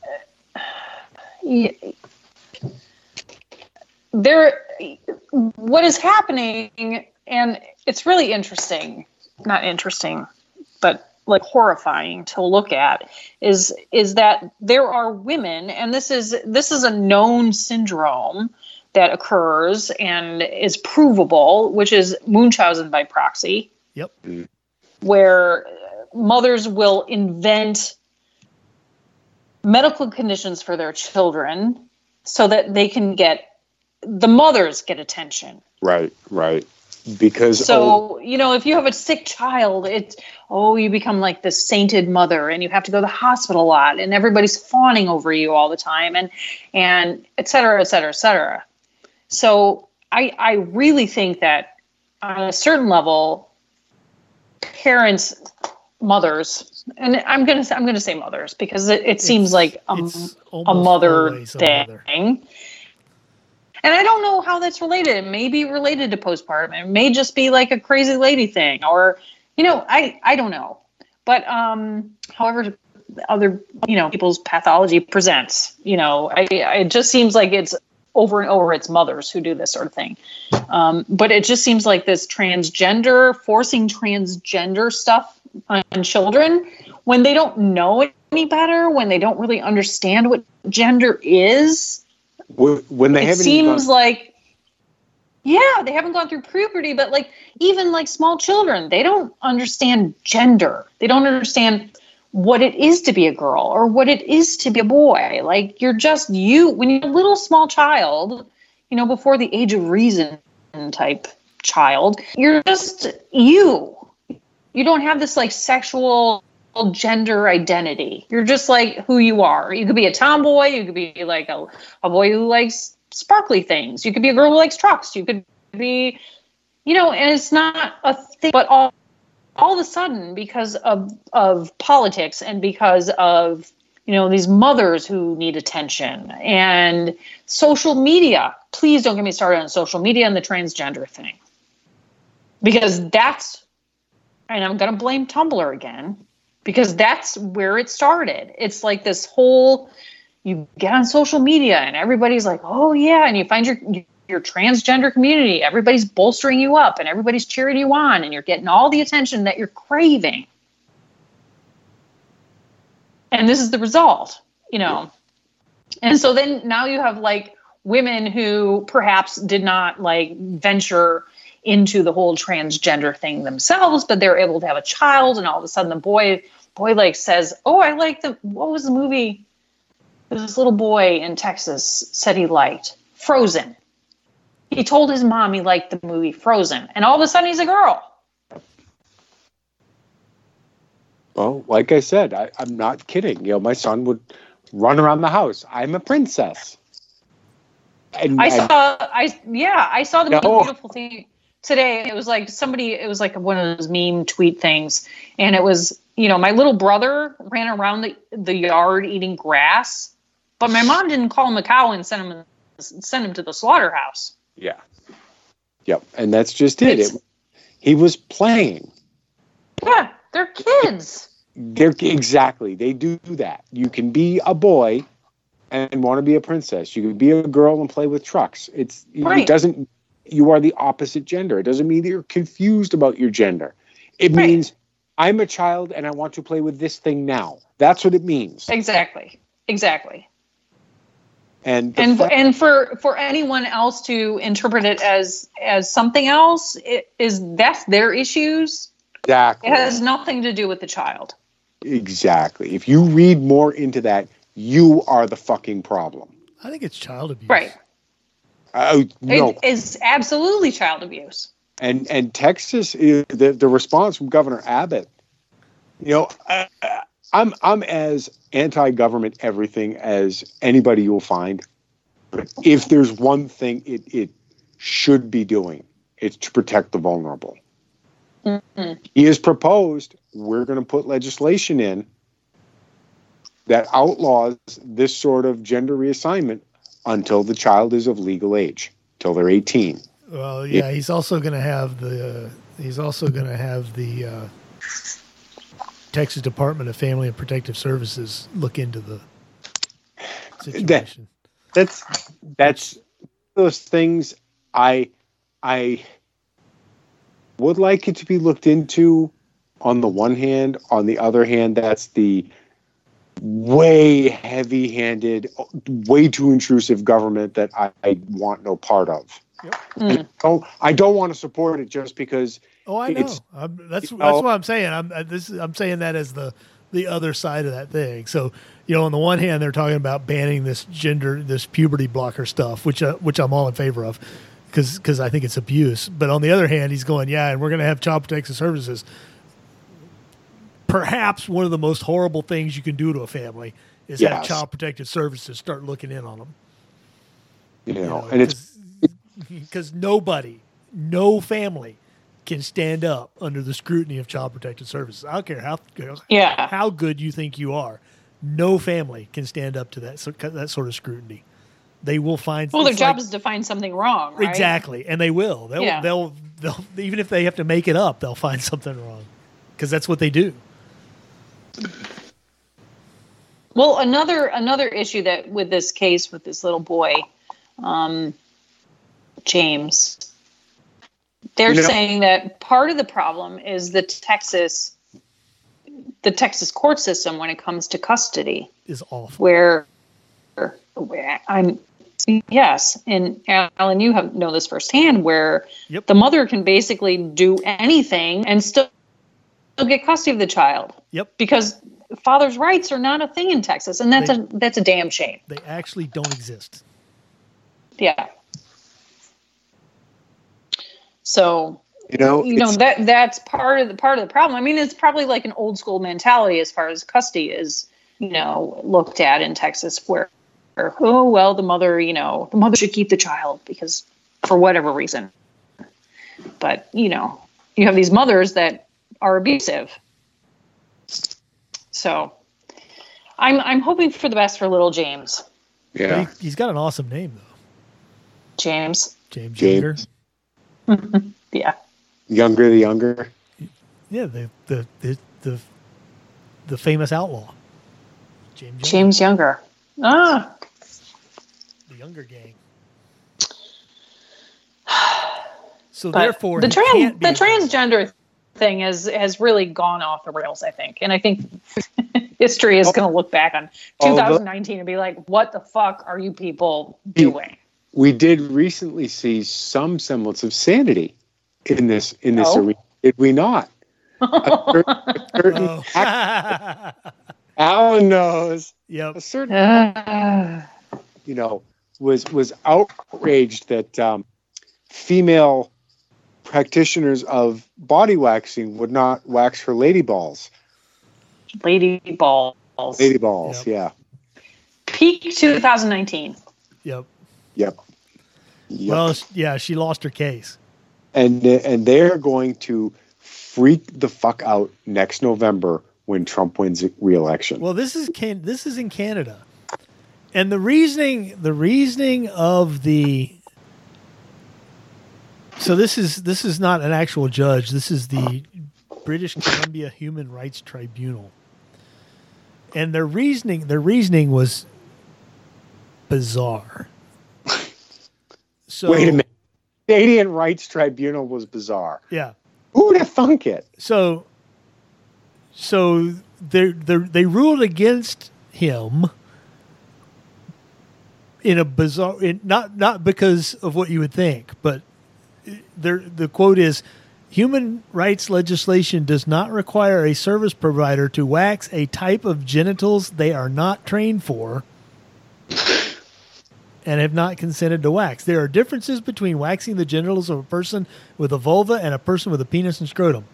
what is happening, and it's really interesting, not interesting, but like horrifying to look at, is that there are women, and this is a known syndrome that occurs and is provable, which is Munchausen by proxy. Yep. Where mothers will invent medical conditions for their children so that they can the mothers get attention. Right. Because if you have a sick child, you become like this sainted mother, and you have to go to the hospital a lot, and everybody's fawning over you all the time, and et cetera, et cetera, et cetera. So I really think that on a certain level, parents, mothers, and I'm gonna say mothers because it seems like a mother thing. And I don't know how that's related. It may be related to postpartum. It may just be like a crazy lady thing, or I don't know. But however other people's pathology presents, it just seems like it's over and over. It's mothers who do this sort of thing. But it just seems like this forcing transgender stuff on children when they don't know any better, when they don't really understand what gender is. When they they haven't gone through puberty, but even small children, they don't understand gender. They don't understand what it is to be a girl or what it is to be a boy. You're just when you're a little small child, before the age of reason type child, you're just you. You don't have this sexual gender identity. You're just who you are. You could be a tomboy. You could be a boy who likes sparkly things. You could be a girl who likes trucks. You could be, and it's not a thing. But all of a sudden, because of politics and because of these mothers who need attention and social media. Please don't get me started on social media and the transgender thing, because and I'm going to blame Tumblr again. Because that's where it started. It's this whole, you get on social media and everybody's like, oh yeah. And you find your transgender community, everybody's bolstering you up and everybody's cheering you on and you're getting all the attention that you're craving. And this is the result, And so then now you have women who perhaps did not venture into the whole transgender thing themselves, but they're able to have a child, and all of a sudden the boy says, oh, I like what was the movie this little boy in Texas said he liked? Frozen. He told his mom he liked the movie Frozen, and all of a sudden he's a girl. Well, like I said, I'm not kidding. My son would run around the house. I'm a princess. And I saw the movie Beautiful Thing today. It was one of those meme tweet things. And it was, my little brother ran around the yard eating grass, but my mom didn't call him a cow and send him to the slaughterhouse. Yeah. Yep. And that's just it. He was playing. Yeah. They're kids. Exactly. They do that. You can be a boy and want to be a princess. You can be a girl and play with trucks. It doesn't. You are the opposite gender. It doesn't mean that you're confused about your gender. It means I'm a child and I want to play with this thing now. That's what it means. Exactly. And for anyone else to interpret it as something else, that's their issues. Exactly. It has nothing to do with the child. Exactly. If you read more into that, you are the fucking problem. I think it's child abuse. Right. No. It is absolutely child abuse. And Texas, the response from Governor Abbott, I'm as anti-government everything as anybody you'll find. But if there's one thing it should be doing, it's to protect the vulnerable. Mm-hmm. He has proposed we're going to put legislation in that outlaws this sort of gender reassignment until the child is of legal age, till they're 18. Well, yeah, he's also going to have the Texas Department of Family and Protective Services look into the situation. That's those things I would like it to be looked into on the one hand. On the other hand, that's the way heavy-handed, way too intrusive government that I want no part of. Yep. And I don't want to support it just because. Oh, I know. That's what I'm saying. I'm saying that as the other side of that thing. So, on the one hand, they're talking about banning this puberty blocker stuff, which I'm all in favor of, because I think it's abuse. But on the other hand, he's going, yeah, and we're going to have child protective services. Perhaps one of the most horrible things you can do to a family is have child protective services start looking in on them. And it's because no family can stand up under the scrutiny of child protective services. I don't care how good you think you are. No family can stand up to that sort of scrutiny. They will find. Well, their job is to find something wrong, right? Exactly, and they will. They'll even if they have to make it up, they'll find something wrong because that's what they do. Well, another issue that with this case with this little boy, James, they're saying that part of the problem is the Texas court system when it comes to custody is awful. Where and Alan, you know this firsthand, where the mother can basically do anything and still get custody of the child. Yep. Because father's rights are not a thing in Texas, and that's a damn shame. They actually don't exist. Yeah. So that's part of the problem. I mean, it's probably like an old school mentality as far as custody is, looked at in Texas, where the mother should keep the child because for whatever reason. But you have these mothers that are abusive. So I'm hoping for the best for little James. Yeah. He's got an awesome name though. James. Younger. Yeah. Younger the younger. Yeah, the famous outlaw. James Younger. Ah. The Younger Gang. So but therefore the transgender thing has really gone off the rails, I think. And I think history is going to look back on 2019 and be like, what the fuck are you people doing? We did recently see some semblance of sanity in this arena. Did we not? Alan knows. Yep. A certain was outraged that female practitioners of body waxing would not wax her lady balls. Lady balls, yep. Yeah. Peak 2019. Yep. Well, yeah, she lost her case. And they're going to freak the fuck out next November when Trump wins re-election. Well, this is in Canada. And the reasoning of the So this is not an actual judge. This is the British Columbia Human Rights Tribunal. And their reasoning was bizarre. So, wait a minute. Canadian Rights Tribunal was bizarre. Yeah. Who would have thunk it? So they ruled against him, in a bizarre, not because of what you would think, but the quote is, human rights legislation does not require a service provider to wax a type of genitals they are not trained for and have not consented to wax. There are differences between waxing the genitals of a person with a vulva and a person with a penis and scrotum.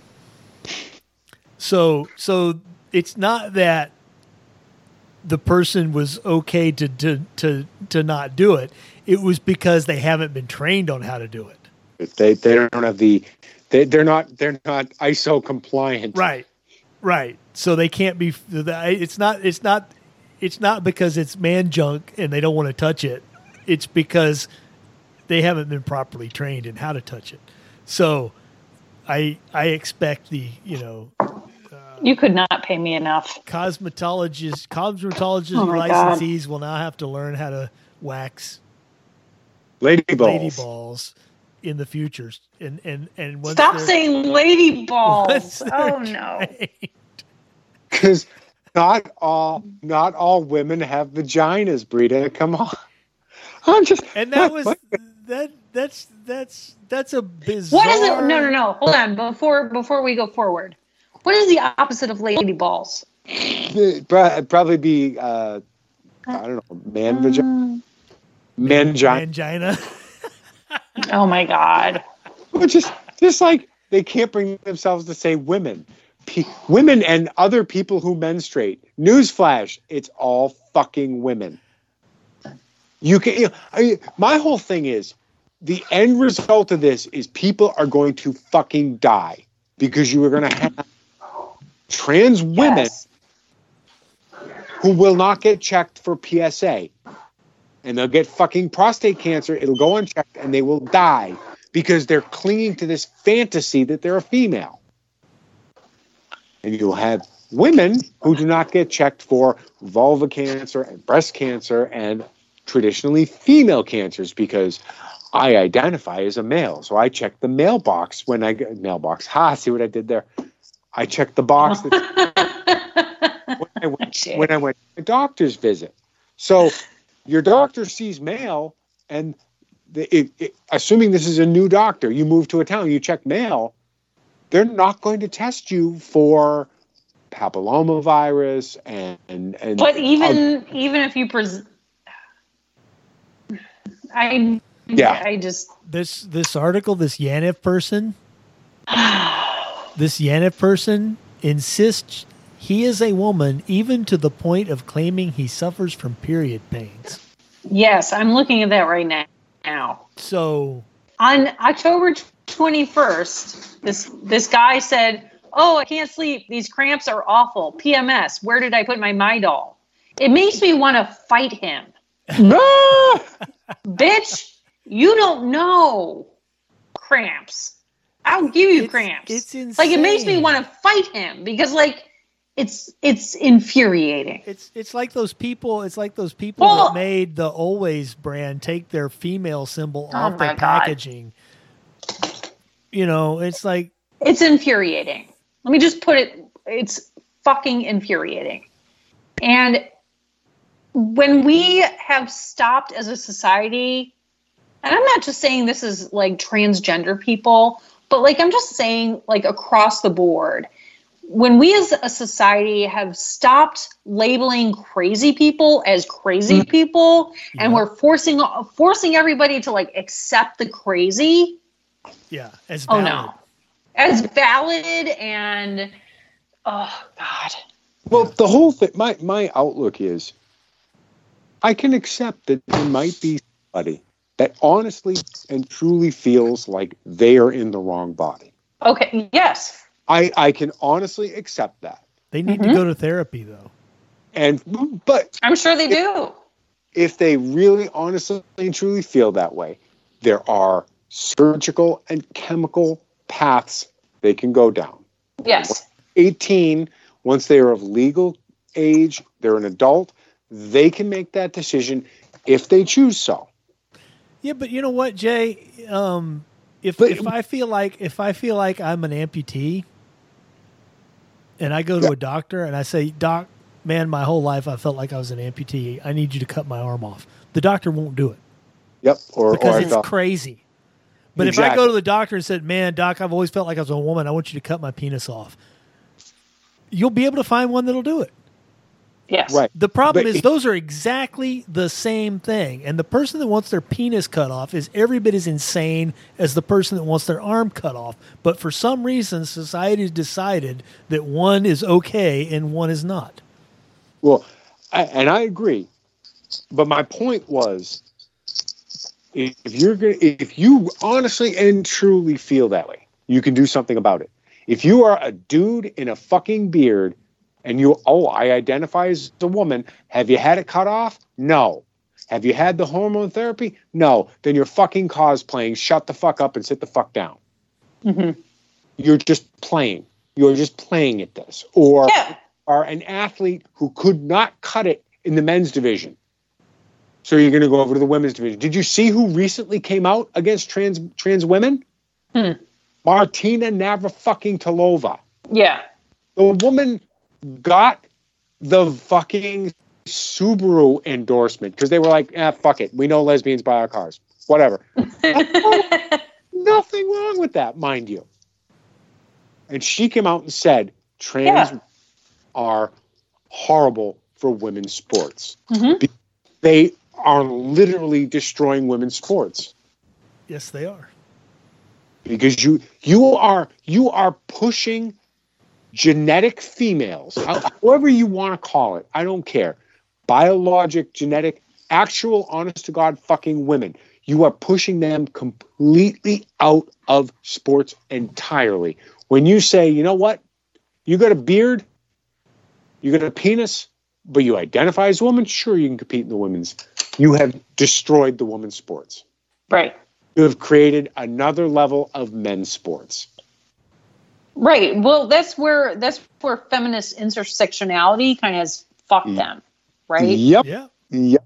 So it's not that the person was okay to not do it. It was because they haven't been trained on how to do it. They don't have they're not ISO compliant. Right. So they can't be. It's not because it's man junk and they don't want to touch it. It's because they haven't been properly trained in how to touch it. So I expect you could not pay me enough. Cosmetologists licensees will now have to learn how to wax lady balls in the future. And once stop saying lady balls. Oh no. Because not all women have vaginas, Brita. Come on. That's a bizarre. What is it? No. Hold on. Before we go forward, what is the opposite of lady balls? Probably be I don't know, man vagina. Mangina. Oh my God. Well, just like they can't bring themselves to say women. Women and other people who menstruate. Newsflash, it's all fucking women. My whole thing is the end result of this is people are going to fucking die because you are going to have trans women who will not get checked for PSA. And they'll get fucking prostate cancer. It'll go unchecked and they will die because they're clinging to this fantasy that they're a female. And you'll have women who do not get checked for vulva cancer and breast cancer and traditionally female cancers because I identify as a male. So I check the mailbox when I get mailbox. See what I did there? I checked the box when I went to a doctor's visit. So your doctor sees male, and assuming this is a new doctor, you move to a town, you check male, they're not going to test you for papillomavirus and but even if you I just this article, this Yaniv person insists he is a woman even to the point of claiming he suffers from period pains. Yes, I'm looking at that right now. So on October 21st, this guy said, "Oh, I can't sleep. These cramps are awful. PMS. Where did I put my Midol?" It makes me want to fight him. Bitch, you don't know cramps. I'll give you cramps. It's insane. Like, it makes me want to fight him because, like, it's infuriating. It's like those people. It's like those people that made the Always brand take their female symbol off their packaging. It's like, it's infuriating. Let me just put it. It's fucking infuriating. And when we have stopped as a society, and I'm not just saying this is like transgender people, but like I'm just saying like across the board, when we as a society have stopped labeling crazy people as crazy people, and we're forcing everybody to like accept the crazy. Yeah, as valid. As valid and oh God. Well, the whole thing, my outlook is, I can accept that there might be somebody that honestly and truly feels like they are in the wrong body. Okay, yes. I can honestly accept that. They need to go to therapy, though. But I'm sure they do. If they really honestly and truly feel that way, there are surgical and chemical paths they can go down. Yes. 18, once they are of legal age, they're an adult, they can make that decision if they choose so. Yeah, but you know what, Jay? If I feel like I'm an amputee and I go to a doctor and I say, "Doc, man, my whole life I felt like I was an amputee. I need you to cut my arm off. The doctor won't do it. Yep. Because it's crazy. But Exactly. if I go to the doctor and said, man, doc, I've always felt like I was a woman. I want you to cut my penis off. You'll be able to find one that'll do it. Yes. Right. The problem is those are exactly the same thing. And the person that wants their penis cut off is every bit as insane as the person that wants their arm cut off. But for some reason, society has decided that one is okay and one is not. Well, I agree. But my point was, if you honestly and truly feel that way, you can do something about it. If you are a dude in a fucking beard and I identify as a woman, have you had it cut off? No. Have you had the hormone therapy? No. Then you're fucking cosplaying. Shut the fuck up and sit the fuck down. Mm-hmm. You're just playing. You're just playing at this. Or are an athlete who could not cut it in the men's division. So you're going to go over to the women's division. Did you see who recently came out against trans women? Martina Navratilova. Yeah. The woman got the fucking Subaru endorsement because they were like, fuck it. We know lesbians buy our cars. Whatever. Nothing wrong with that, mind you. And she came out and said trans are horrible for women's sports. Mm-hmm. They are literally destroying women's sports. Yes, they are. Because you are pushing genetic females, however you want to call it, I don't care. Biologic, genetic, actual, honest to God fucking women. You are pushing them completely out of sports entirely. When you say, you know what? You got a beard, you got a penis, but you identify as a woman, sure, you can compete in the women's. You have destroyed the women's sports. Right. You have created another level of men's sports. Right. Well, that's where feminist intersectionality kind of has fucked them, right? Yep. Yeah. Yep.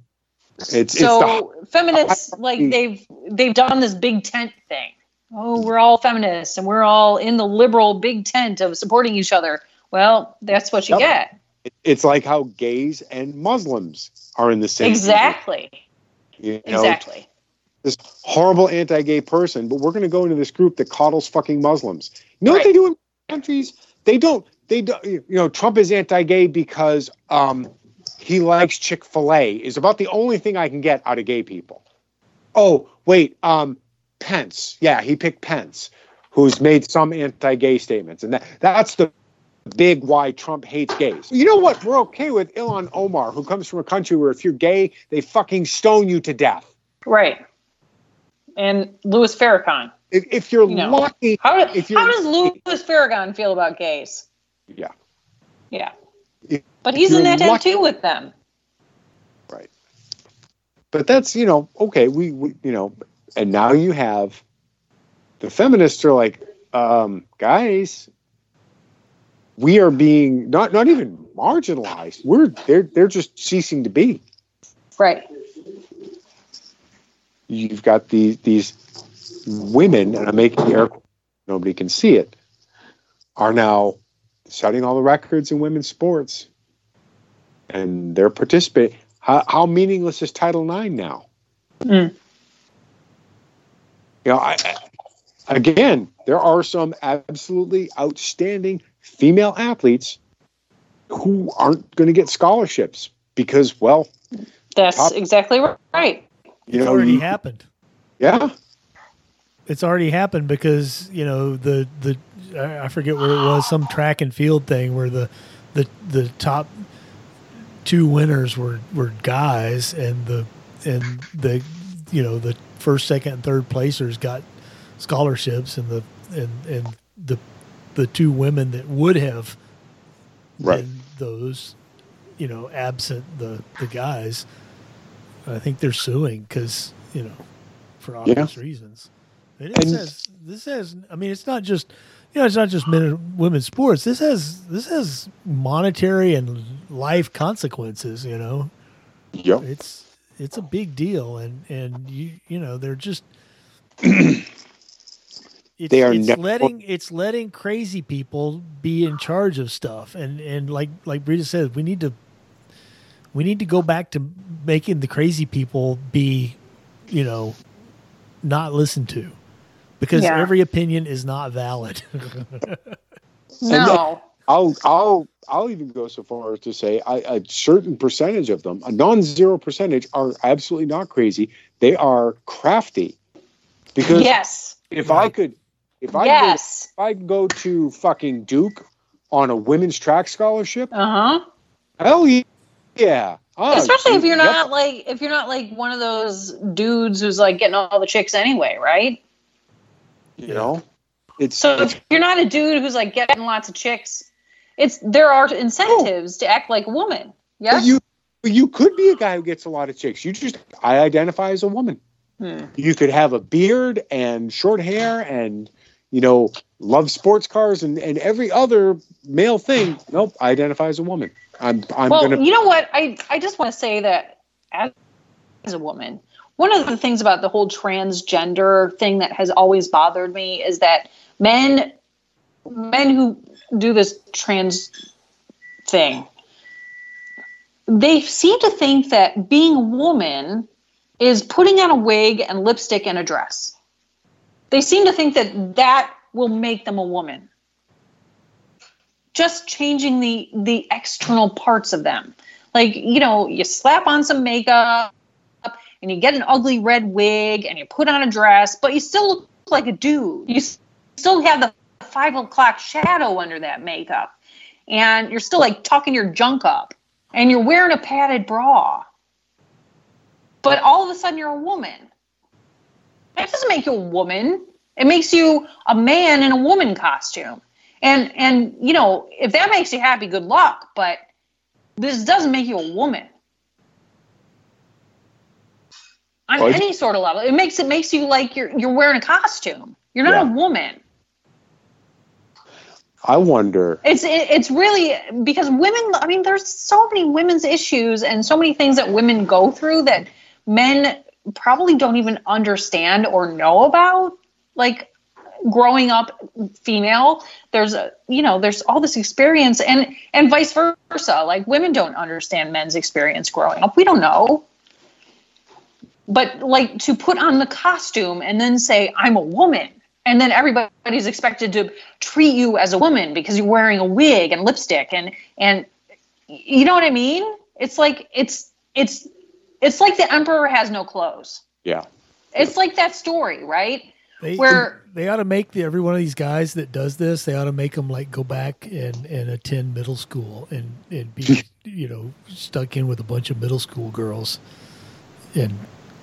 Feminists, like they've done this big tent thing. Oh, we're all feminists and we're all in the liberal big tent of supporting each other. Well, that's what you get. It's like how gays and Muslims are in the same. Exactly. Exactly. This horrible anti-gay person, but we're going to go into this group that coddles fucking Muslims. You know what they do in countries? They don't. Trump is anti-gay because he likes Chick-fil-A is about the only thing I can get out of gay people. Oh, wait, Pence. Yeah, he picked Pence, who's made some anti-gay statements. And that's the big why Trump hates gays. You know what? We're okay with Ilhan Omar, who comes from a country where if you're gay, they fucking stone you to death. Right. And Louis Farrakhan. If you're lucky. How does Louis Farrakhan feel about gays? Yeah. Yeah. But he's in that tent too with them. Right. But that's, okay, we and now you have the feminists are like, guys, we are being not even marginalized. They're just ceasing to be. Right. You've got these women, and I'm making air quotes, nobody can see it, are now setting all the records in women's sports. And they're participating. How meaningless is Title IX now? Mm. Again, there are some absolutely outstanding female athletes who aren't going to get scholarships because, well... That's exactly right. It's already happened. Yeah. It's already happened because, the I forget where it was, some track and field thing where the top two winners were guys and the first, second, and third placers got scholarships and the two women that would have been those, absent the guys, I think they're suing because, for obvious reasons. And this has, it's not just, it's not just men and women's sports. This has monetary and life consequences, Yep. It's a big deal. And they're just, it's letting crazy people be in charge of stuff. And like Brita said, we need to We need to go back to making the crazy people be, not listened to, because every opinion is not valid. No. I'll even go so far as to say a certain percentage of them, a non-zero percentage, are absolutely not crazy. They are crafty. Because if I could go to fucking Duke on a women's track scholarship, hell yeah. Oh, especially if you're not like one of those dudes who's like getting all the chicks anyway, right? You know, if you're not a dude who's like getting lots of chicks, there are incentives to act like a woman. Yes, you could be a guy who gets a lot of chicks. I identify as a woman. You could have a beard and short hair and love sports cars and every other male thing. Nope, I identify as a woman. You know what? I just want to say that as a woman, one of the things about the whole transgender thing that has always bothered me is that men who do this trans thing, they seem to think that being a woman is putting on a wig and lipstick and a dress. They seem to think that will make them a woman. Just changing the external parts of them. Like, you slap on some makeup and you get an ugly red wig and you put on a dress, but you still look like a dude. You still have the 5 o'clock shadow under that makeup. And you're still like tucking your junk up and you're wearing a padded bra. But all of a sudden you're a woman. That doesn't make you a woman. It makes you a man in a woman costume. And if that makes you happy, good luck. But this doesn't make you a woman. On any sort of level. It makes you like you're wearing a costume. You're not a woman. I wonder. It's really because women, I mean, there's so many women's issues and so many things that women go through that men probably don't even understand or know about. Like growing up female, there's all this experience and vice versa. Like women don't understand men's experience growing up. We don't know. But like to put on the costume and then say, I'm a woman. And then everybody's expected to treat you as a woman because you're wearing a wig and lipstick and you know what I mean? It's like it's like the emperor has no clothes. Yeah. It's like that story, right? They ought to make every one of these guys that does this, they ought to make them like go back and attend middle school and be, stuck in with a bunch of middle school girls and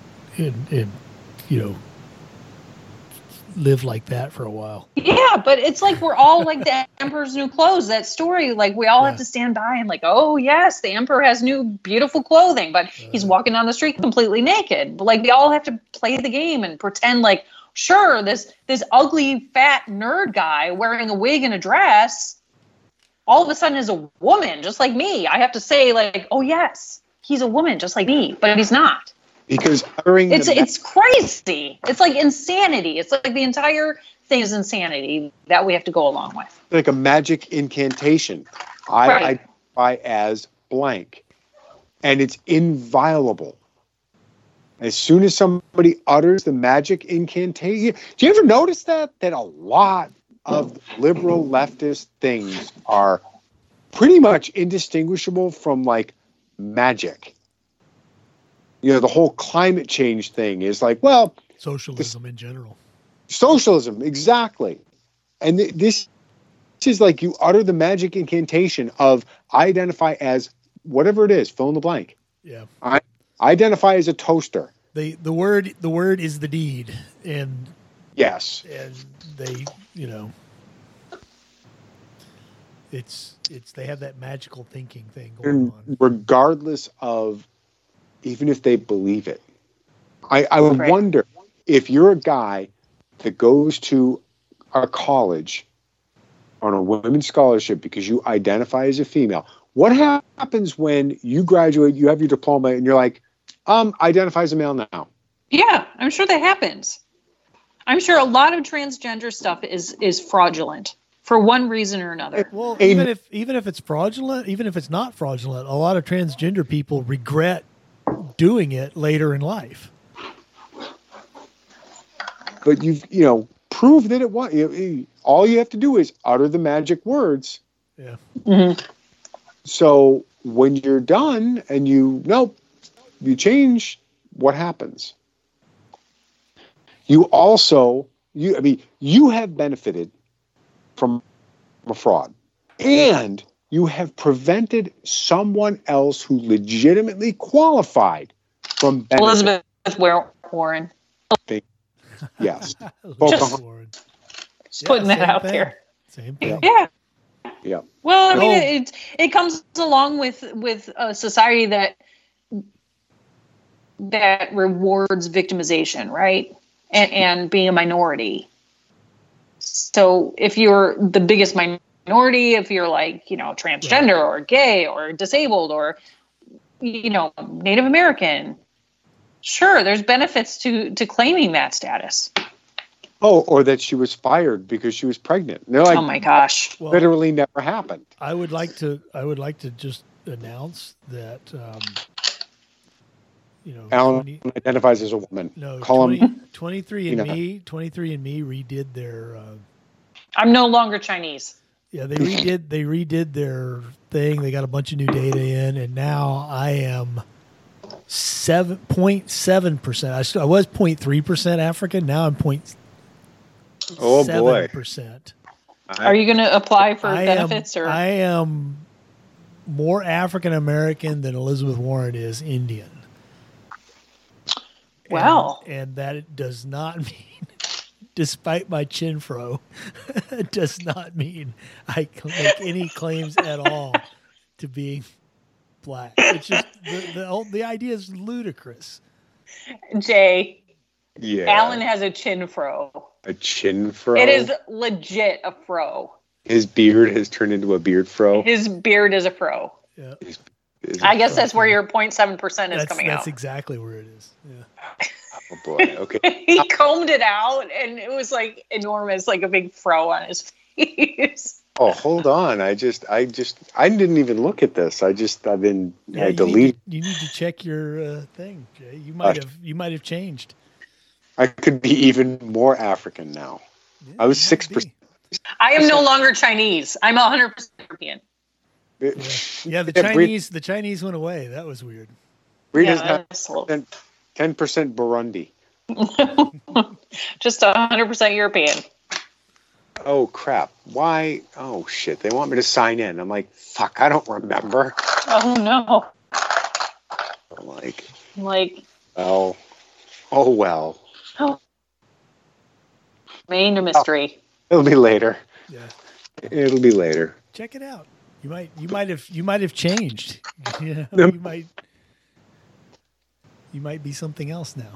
live like that for a while. Yeah, but it's like we're all like the Emperor's New Clothes, that story. Like we all have to stand by and like, oh yes, the Emperor has new beautiful clothing, but he's walking down the street completely naked. But like we all have to play the game and pretend like, sure, this ugly fat nerd guy wearing a wig and a dress all of a sudden is a woman just like me. I have to say like, oh yes, he's a woman just like me, but he's not. Because it's crazy. It's like insanity. It's like the entire thing is insanity that we have to go along with. Like a magic incantation. I identify as blank. And it's inviolable. As soon as somebody utters the magic incantation. Do you ever notice that a lot of liberal leftist things are pretty much indistinguishable from like magic? The whole climate change thing is like, well... Socialism in general. Socialism, exactly. And this is like you utter the magic incantation of I identify as whatever it is, fill in the blank. Yeah. I identify as a toaster. The word is the deed. And yes. And they, it's they have that magical thinking thing going on. Regardless of even if they believe it. I would wonder if you're a guy that goes to a college on a women's scholarship because you identify as a female, what happens when you graduate, you have your diploma, and you're like, identify as a male now? Yeah, I'm sure that happens. I'm sure a lot of transgender stuff is fraudulent. for one reason or another. Well, even if it's fraudulent, even if it's not fraudulent, a lot of transgender people regret doing it later in life. But prove that it was. All you have to do is utter the magic words. Yeah. Mm-hmm. So when you're done and you change, what happens? You also, you have benefited from a fraud, and you have prevented someone else who legitimately qualified from benefit. Elizabeth Warren. Yes. Just putting that out there. Same thing. Yeah. Well, I mean, it comes along with a society that rewards victimization, right? And being a minority. So if you're the biggest minority, if you're like, transgender or gay or disabled or, Native American, sure, there's benefits to claiming that status. Oh, or that she was fired because she was pregnant. They're like, oh my gosh, literally never happened. I would like to just announce that, Alan identifies as a woman. No, Call 23andMe redid their. I'm no longer Chinese. Yeah, they redid their thing. They got a bunch of new data in, and now I am 7.7%. I was 0.3% African. Now I'm 0.7%. Are you going to apply for benefits? I am more African American than Elizabeth Warren is Indian. Wow. And that it does not mean, despite my chin fro, it does not mean I can make any claims at all to being black. It's just the idea is ludicrous. Jay, Yeah. Alan has a chin fro. A chin fro? It is legit a fro. His beard has turned into a beard fro? His beard is a fro. Yeah. I guess that's where your 0.7% is coming out. That's exactly where it is. Yeah. Oh boy. Okay. He combed it out and it was like enormous, like a big fro on his face. Oh, hold on. I didn't even lock at this. I've been deleted. You need to check your thing, Jay. You might have changed. I could be even more African now. Yeah, I was 6%. I am no longer Chinese. I'm 100% European. Yeah, the Chinese went away. That was weird. Rita's not 10% Burundi. Just 100% European. Oh crap! Why? Oh shit! They want me to sign in. I'm like, fuck! I don't remember. Oh no! I'm like, oh well. Oh, main mystery. It'll be later. Yeah, it'll be later. Check it out. You might have changed. You might be something else now.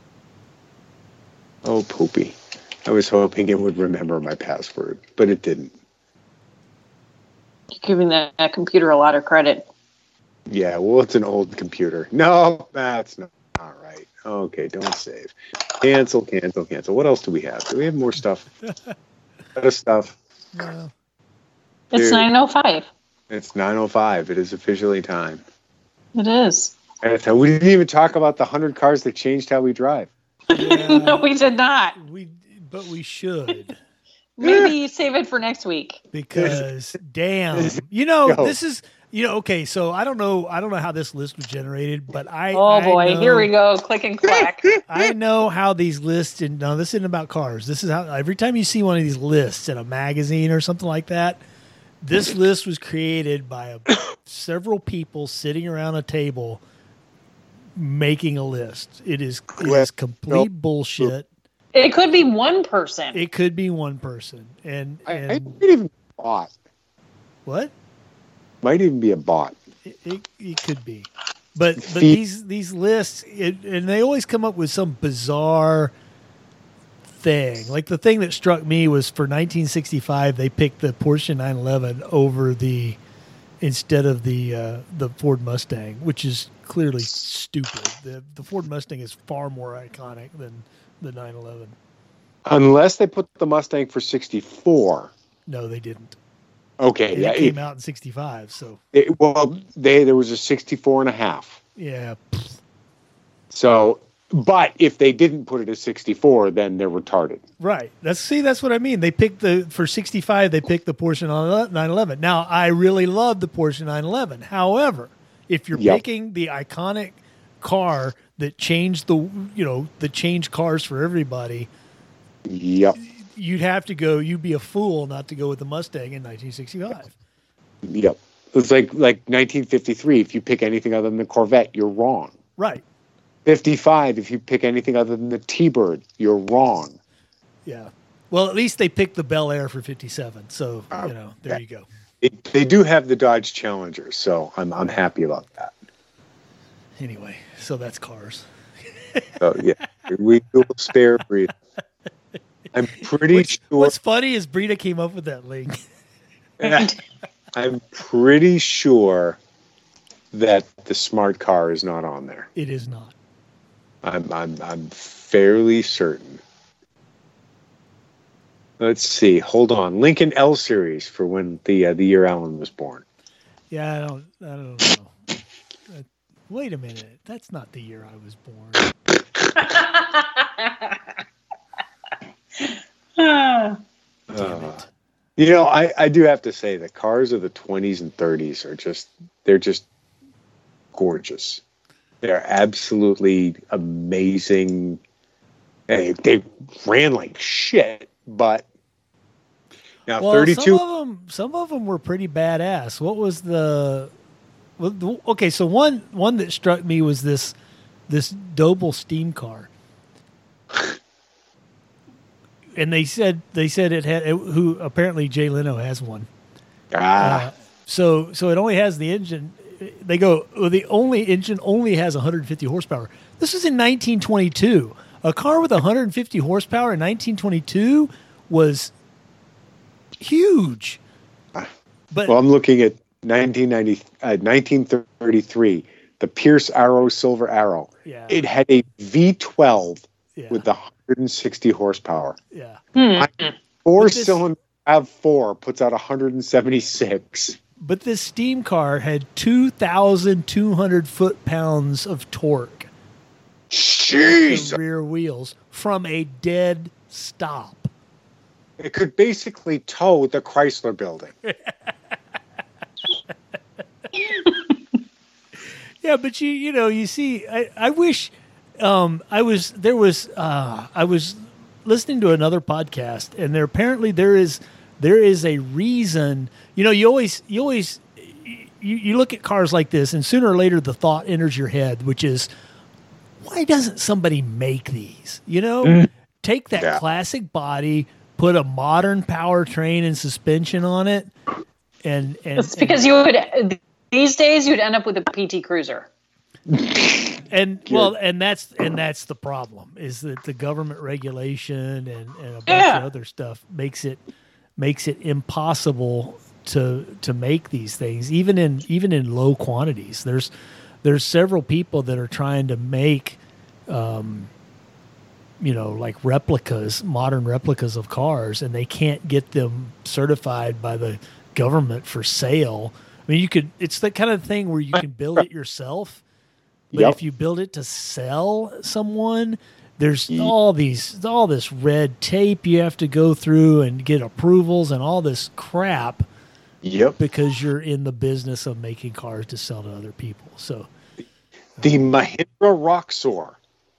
Oh, poopy. I was hoping it would remember my password, but it didn't. You're giving that computer a lot of credit. Yeah, well, it's an old computer. No, that's not right. Okay, don't save. Cancel. What else do we have? Do we have more stuff? Better stuff. No. It's 9:05. It's 9:05. It is officially time. It is. And we didn't even talk about the 100 cars that changed how we drive. Yeah, no, we did not. But we should. Maybe save it for next week. Because damn, this is okay. So I don't know how this list was generated, but here we go, click and clack. I know how these lists. And no, this isn't about cars. This is how every time you see one of these lists in a magazine or something like that, this list was created by several people sitting around a table making a list. It is complete bullshit. It could be one person. It could be one person. And I might even be a bot. What? Might even be a bot. It could be. But these lists, and they always come up with some bizarre thing. Like the thing that struck me was for 1965, they picked the Porsche 911 over instead of the Ford Mustang, which is clearly stupid. The Ford Mustang is far more iconic than the 911. Unless they put the Mustang for 64. No, they didn't. Okay, And yeah, it came out in 65. So there was a 64 and a half. yeah. So, but if they didn't put it at 64, then they're retarded. Right. That's what I mean. They picked for 65. They picked the Porsche 911. Now, I really love the Porsche 911. However, if you're picking the iconic car that changed that changed cars for everybody, yep, you'd have to go. You'd be a fool not to go with the Mustang in 1965. Yep. It's like 1953. If you pick anything other than the Corvette, you're wrong. Right. 55. If you pick anything other than the T-Bird, you're wrong. Yeah. Well, at least they picked the Bel Air for 57. So there you go. They do have the Dodge Challenger, so I'm happy about that. Anyway, so that's cars. So yeah, we will spare Brita. I'm pretty sure. What's funny is Brita came up with that link. I'm pretty sure that the smart car is not on there. It is not. I'm fairly certain. Let's see. Hold on. Lincoln L Series for when the year Alan was born. Yeah, I don't know. Wait a minute. That's not the year I was born. Damn it. I do have to say that cars of the 20s and 30s they're just gorgeous. They're absolutely amazing. They ran like shit, but now 32. Some of them were pretty badass. What was okay? So one that struck me was this Doble steam car, and they said it had who apparently Jay Leno has one. So it only has the engine. They go, well, the engine only has 150 horsepower. This was in 1922. A car with 150 horsepower in 1922 was huge. But I'm looking at 1933, the Pierce Arrow Silver Arrow. Yeah. It had a V12 with 160 horsepower. Yeah. Four-cylinder RAV4 puts out 176. But this steam car had 2,200 foot-pounds of torque. Jeez! The rear wheels from a dead stop. It could basically tow the Chrysler Building. Yeah, but you see, I wish I was listening to another podcast, and there is a reason. You always look at cars like this, and sooner or later the thought enters your head, which is, why doesn't somebody make these? Take that classic body, put a modern powertrain and suspension on it, and it's because you would these days you'd end up with a PT Cruiser. And that's the problem, is that the government regulation and a bunch of other stuff makes it impossible to make these things, even in low quantities. There's several people that are trying to make like modern replicas of cars, and they can't get them certified by the government for sale. I mean, it's the kind of thing where you can build it yourself, but if you build it to sell someone, there's all this red tape you have to go through and get approvals and all this crap. Yep. Because you're in the business of making cars to sell to other people. So the Mahindra Roxor,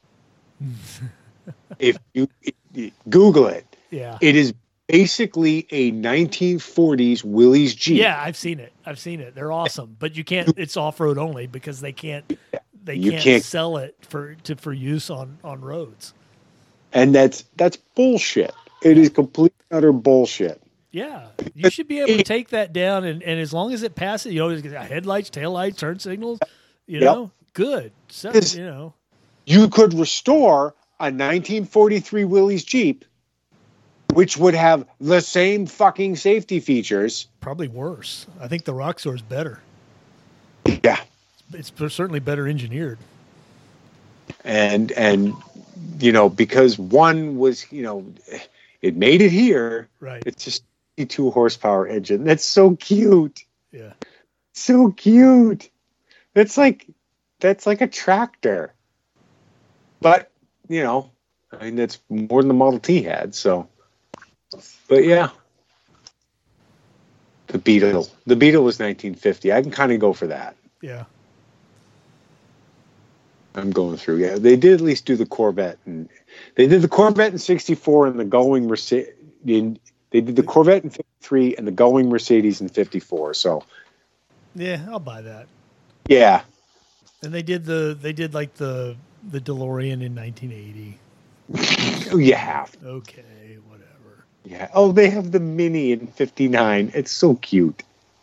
if you Google it, it is basically a 1940s Willys Jeep. Yeah, I've seen it. They're awesome, but you can't. It's off-road only because they can't sell it for use on roads. And that's bullshit. It is complete utter bullshit. Yeah, you should be able to take that down, and as long as it passes, it's got headlights, taillights, turn signals, good. So, you could restore a 1943 Willys Jeep, which would have the same fucking safety features. Probably worse. I think the Roxor is better. Yeah. It's certainly better engineered. And because one was, it made it here. Right. It's just 52 horsepower engine. That's so cute. Yeah. So cute. That's like a tractor. But, you know, I mean, that's more than the Model T had. So, but yeah. The Beetle. The Beetle was 1950. I can kind of go for that. Yeah. I'm going through. Yeah, they did at least do the Corvette, and they did the Corvette in '64 and the Going Mercedes. They did the Corvette in '53 and the Going Mercedes in '54. So, yeah, I'll buy that. Yeah, and they did the DeLorean in 1980. You have. Okay, whatever. Yeah. Oh, they have the Mini in '59. It's so cute.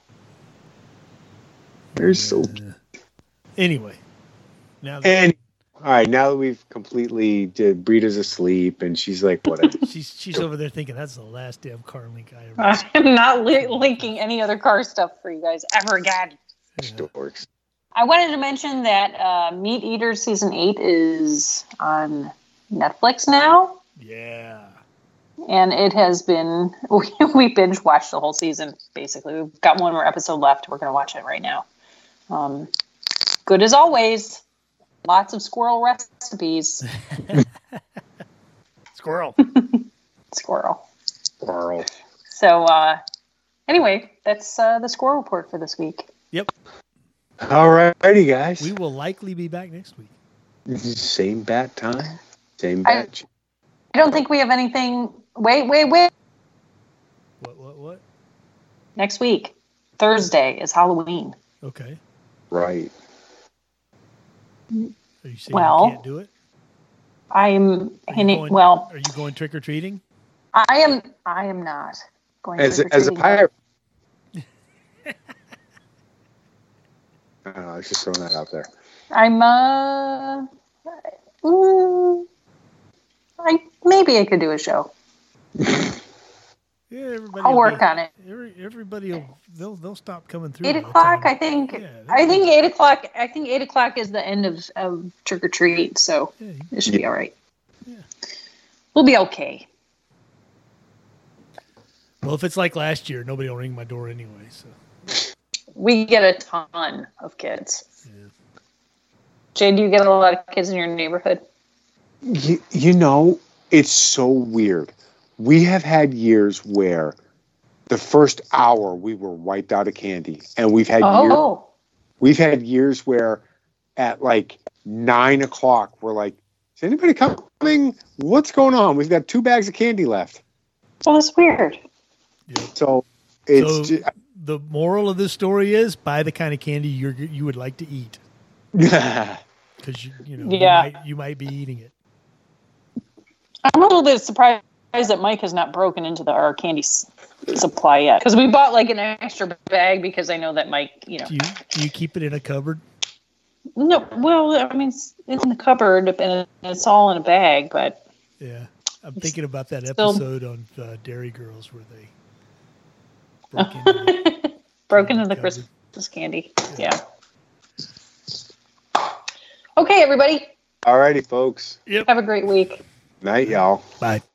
They're so cute. Anyway. All right, now that we've completely did, Brita's asleep, and she's like, whatever. she's over there thinking that's the last damn car link I ever. I am not linking any other car stuff for you guys ever again. Storks. I wanted to mention that Meat Eater season 8 is on Netflix now. Yeah. And it has been we binge watched the whole season basically. We've got one more episode left. We're going to watch it right now. Good as always. Lots of squirrel recipes. Squirrel. Squirrel. Squirrel. So, anyway, that's the squirrel report for this week. Yep. All righty, guys. We will likely be back next week. Same bat time. Same bat. I don't think we have anything. Wait. What? Next week, Thursday, is Halloween. Okay. Right. Are you saying you can't do it? I'm hinting. Are you going trick or treating? I am not going as a pirate. I don't know. I was just throwing that out there. Maybe I could do a show. Yeah, everybody. I'll work on it. Everybody they'll stop coming through. 8 o'clock, I think. Yeah, I think 8 o'clock. I think 8 o'clock is the end of trick or treat, so it should be all right. Yeah. We'll be okay. Well, if it's like last year, nobody will ring my door anyway. So we get a ton of kids. Yeah. Jay, do you get a lot of kids in your neighborhood? You know, it's so weird. We have had years where the first hour we were wiped out of candy, and we've had years where at like 9 o'clock we're like, "Is anybody coming? What's going on? We've got 2 bags of candy left." Well, that's weird. Yeah. So it's the moral of this story is buy the kind of candy you would like to eat. Because you might be eating it. I'm a little bit surprised that Mike has not broken into our candy supply yet, because we bought like an extra bag because I know that Mike, Do you keep it in a cupboard? No, well, I mean, it's in the cupboard and it's all in a bag, but yeah, I'm thinking about that episode on Dairy Girls where they broke into the Christmas candy. Yeah. Okay, everybody. Alrighty, folks. Yep. Have a great week. Night, y'all. Bye.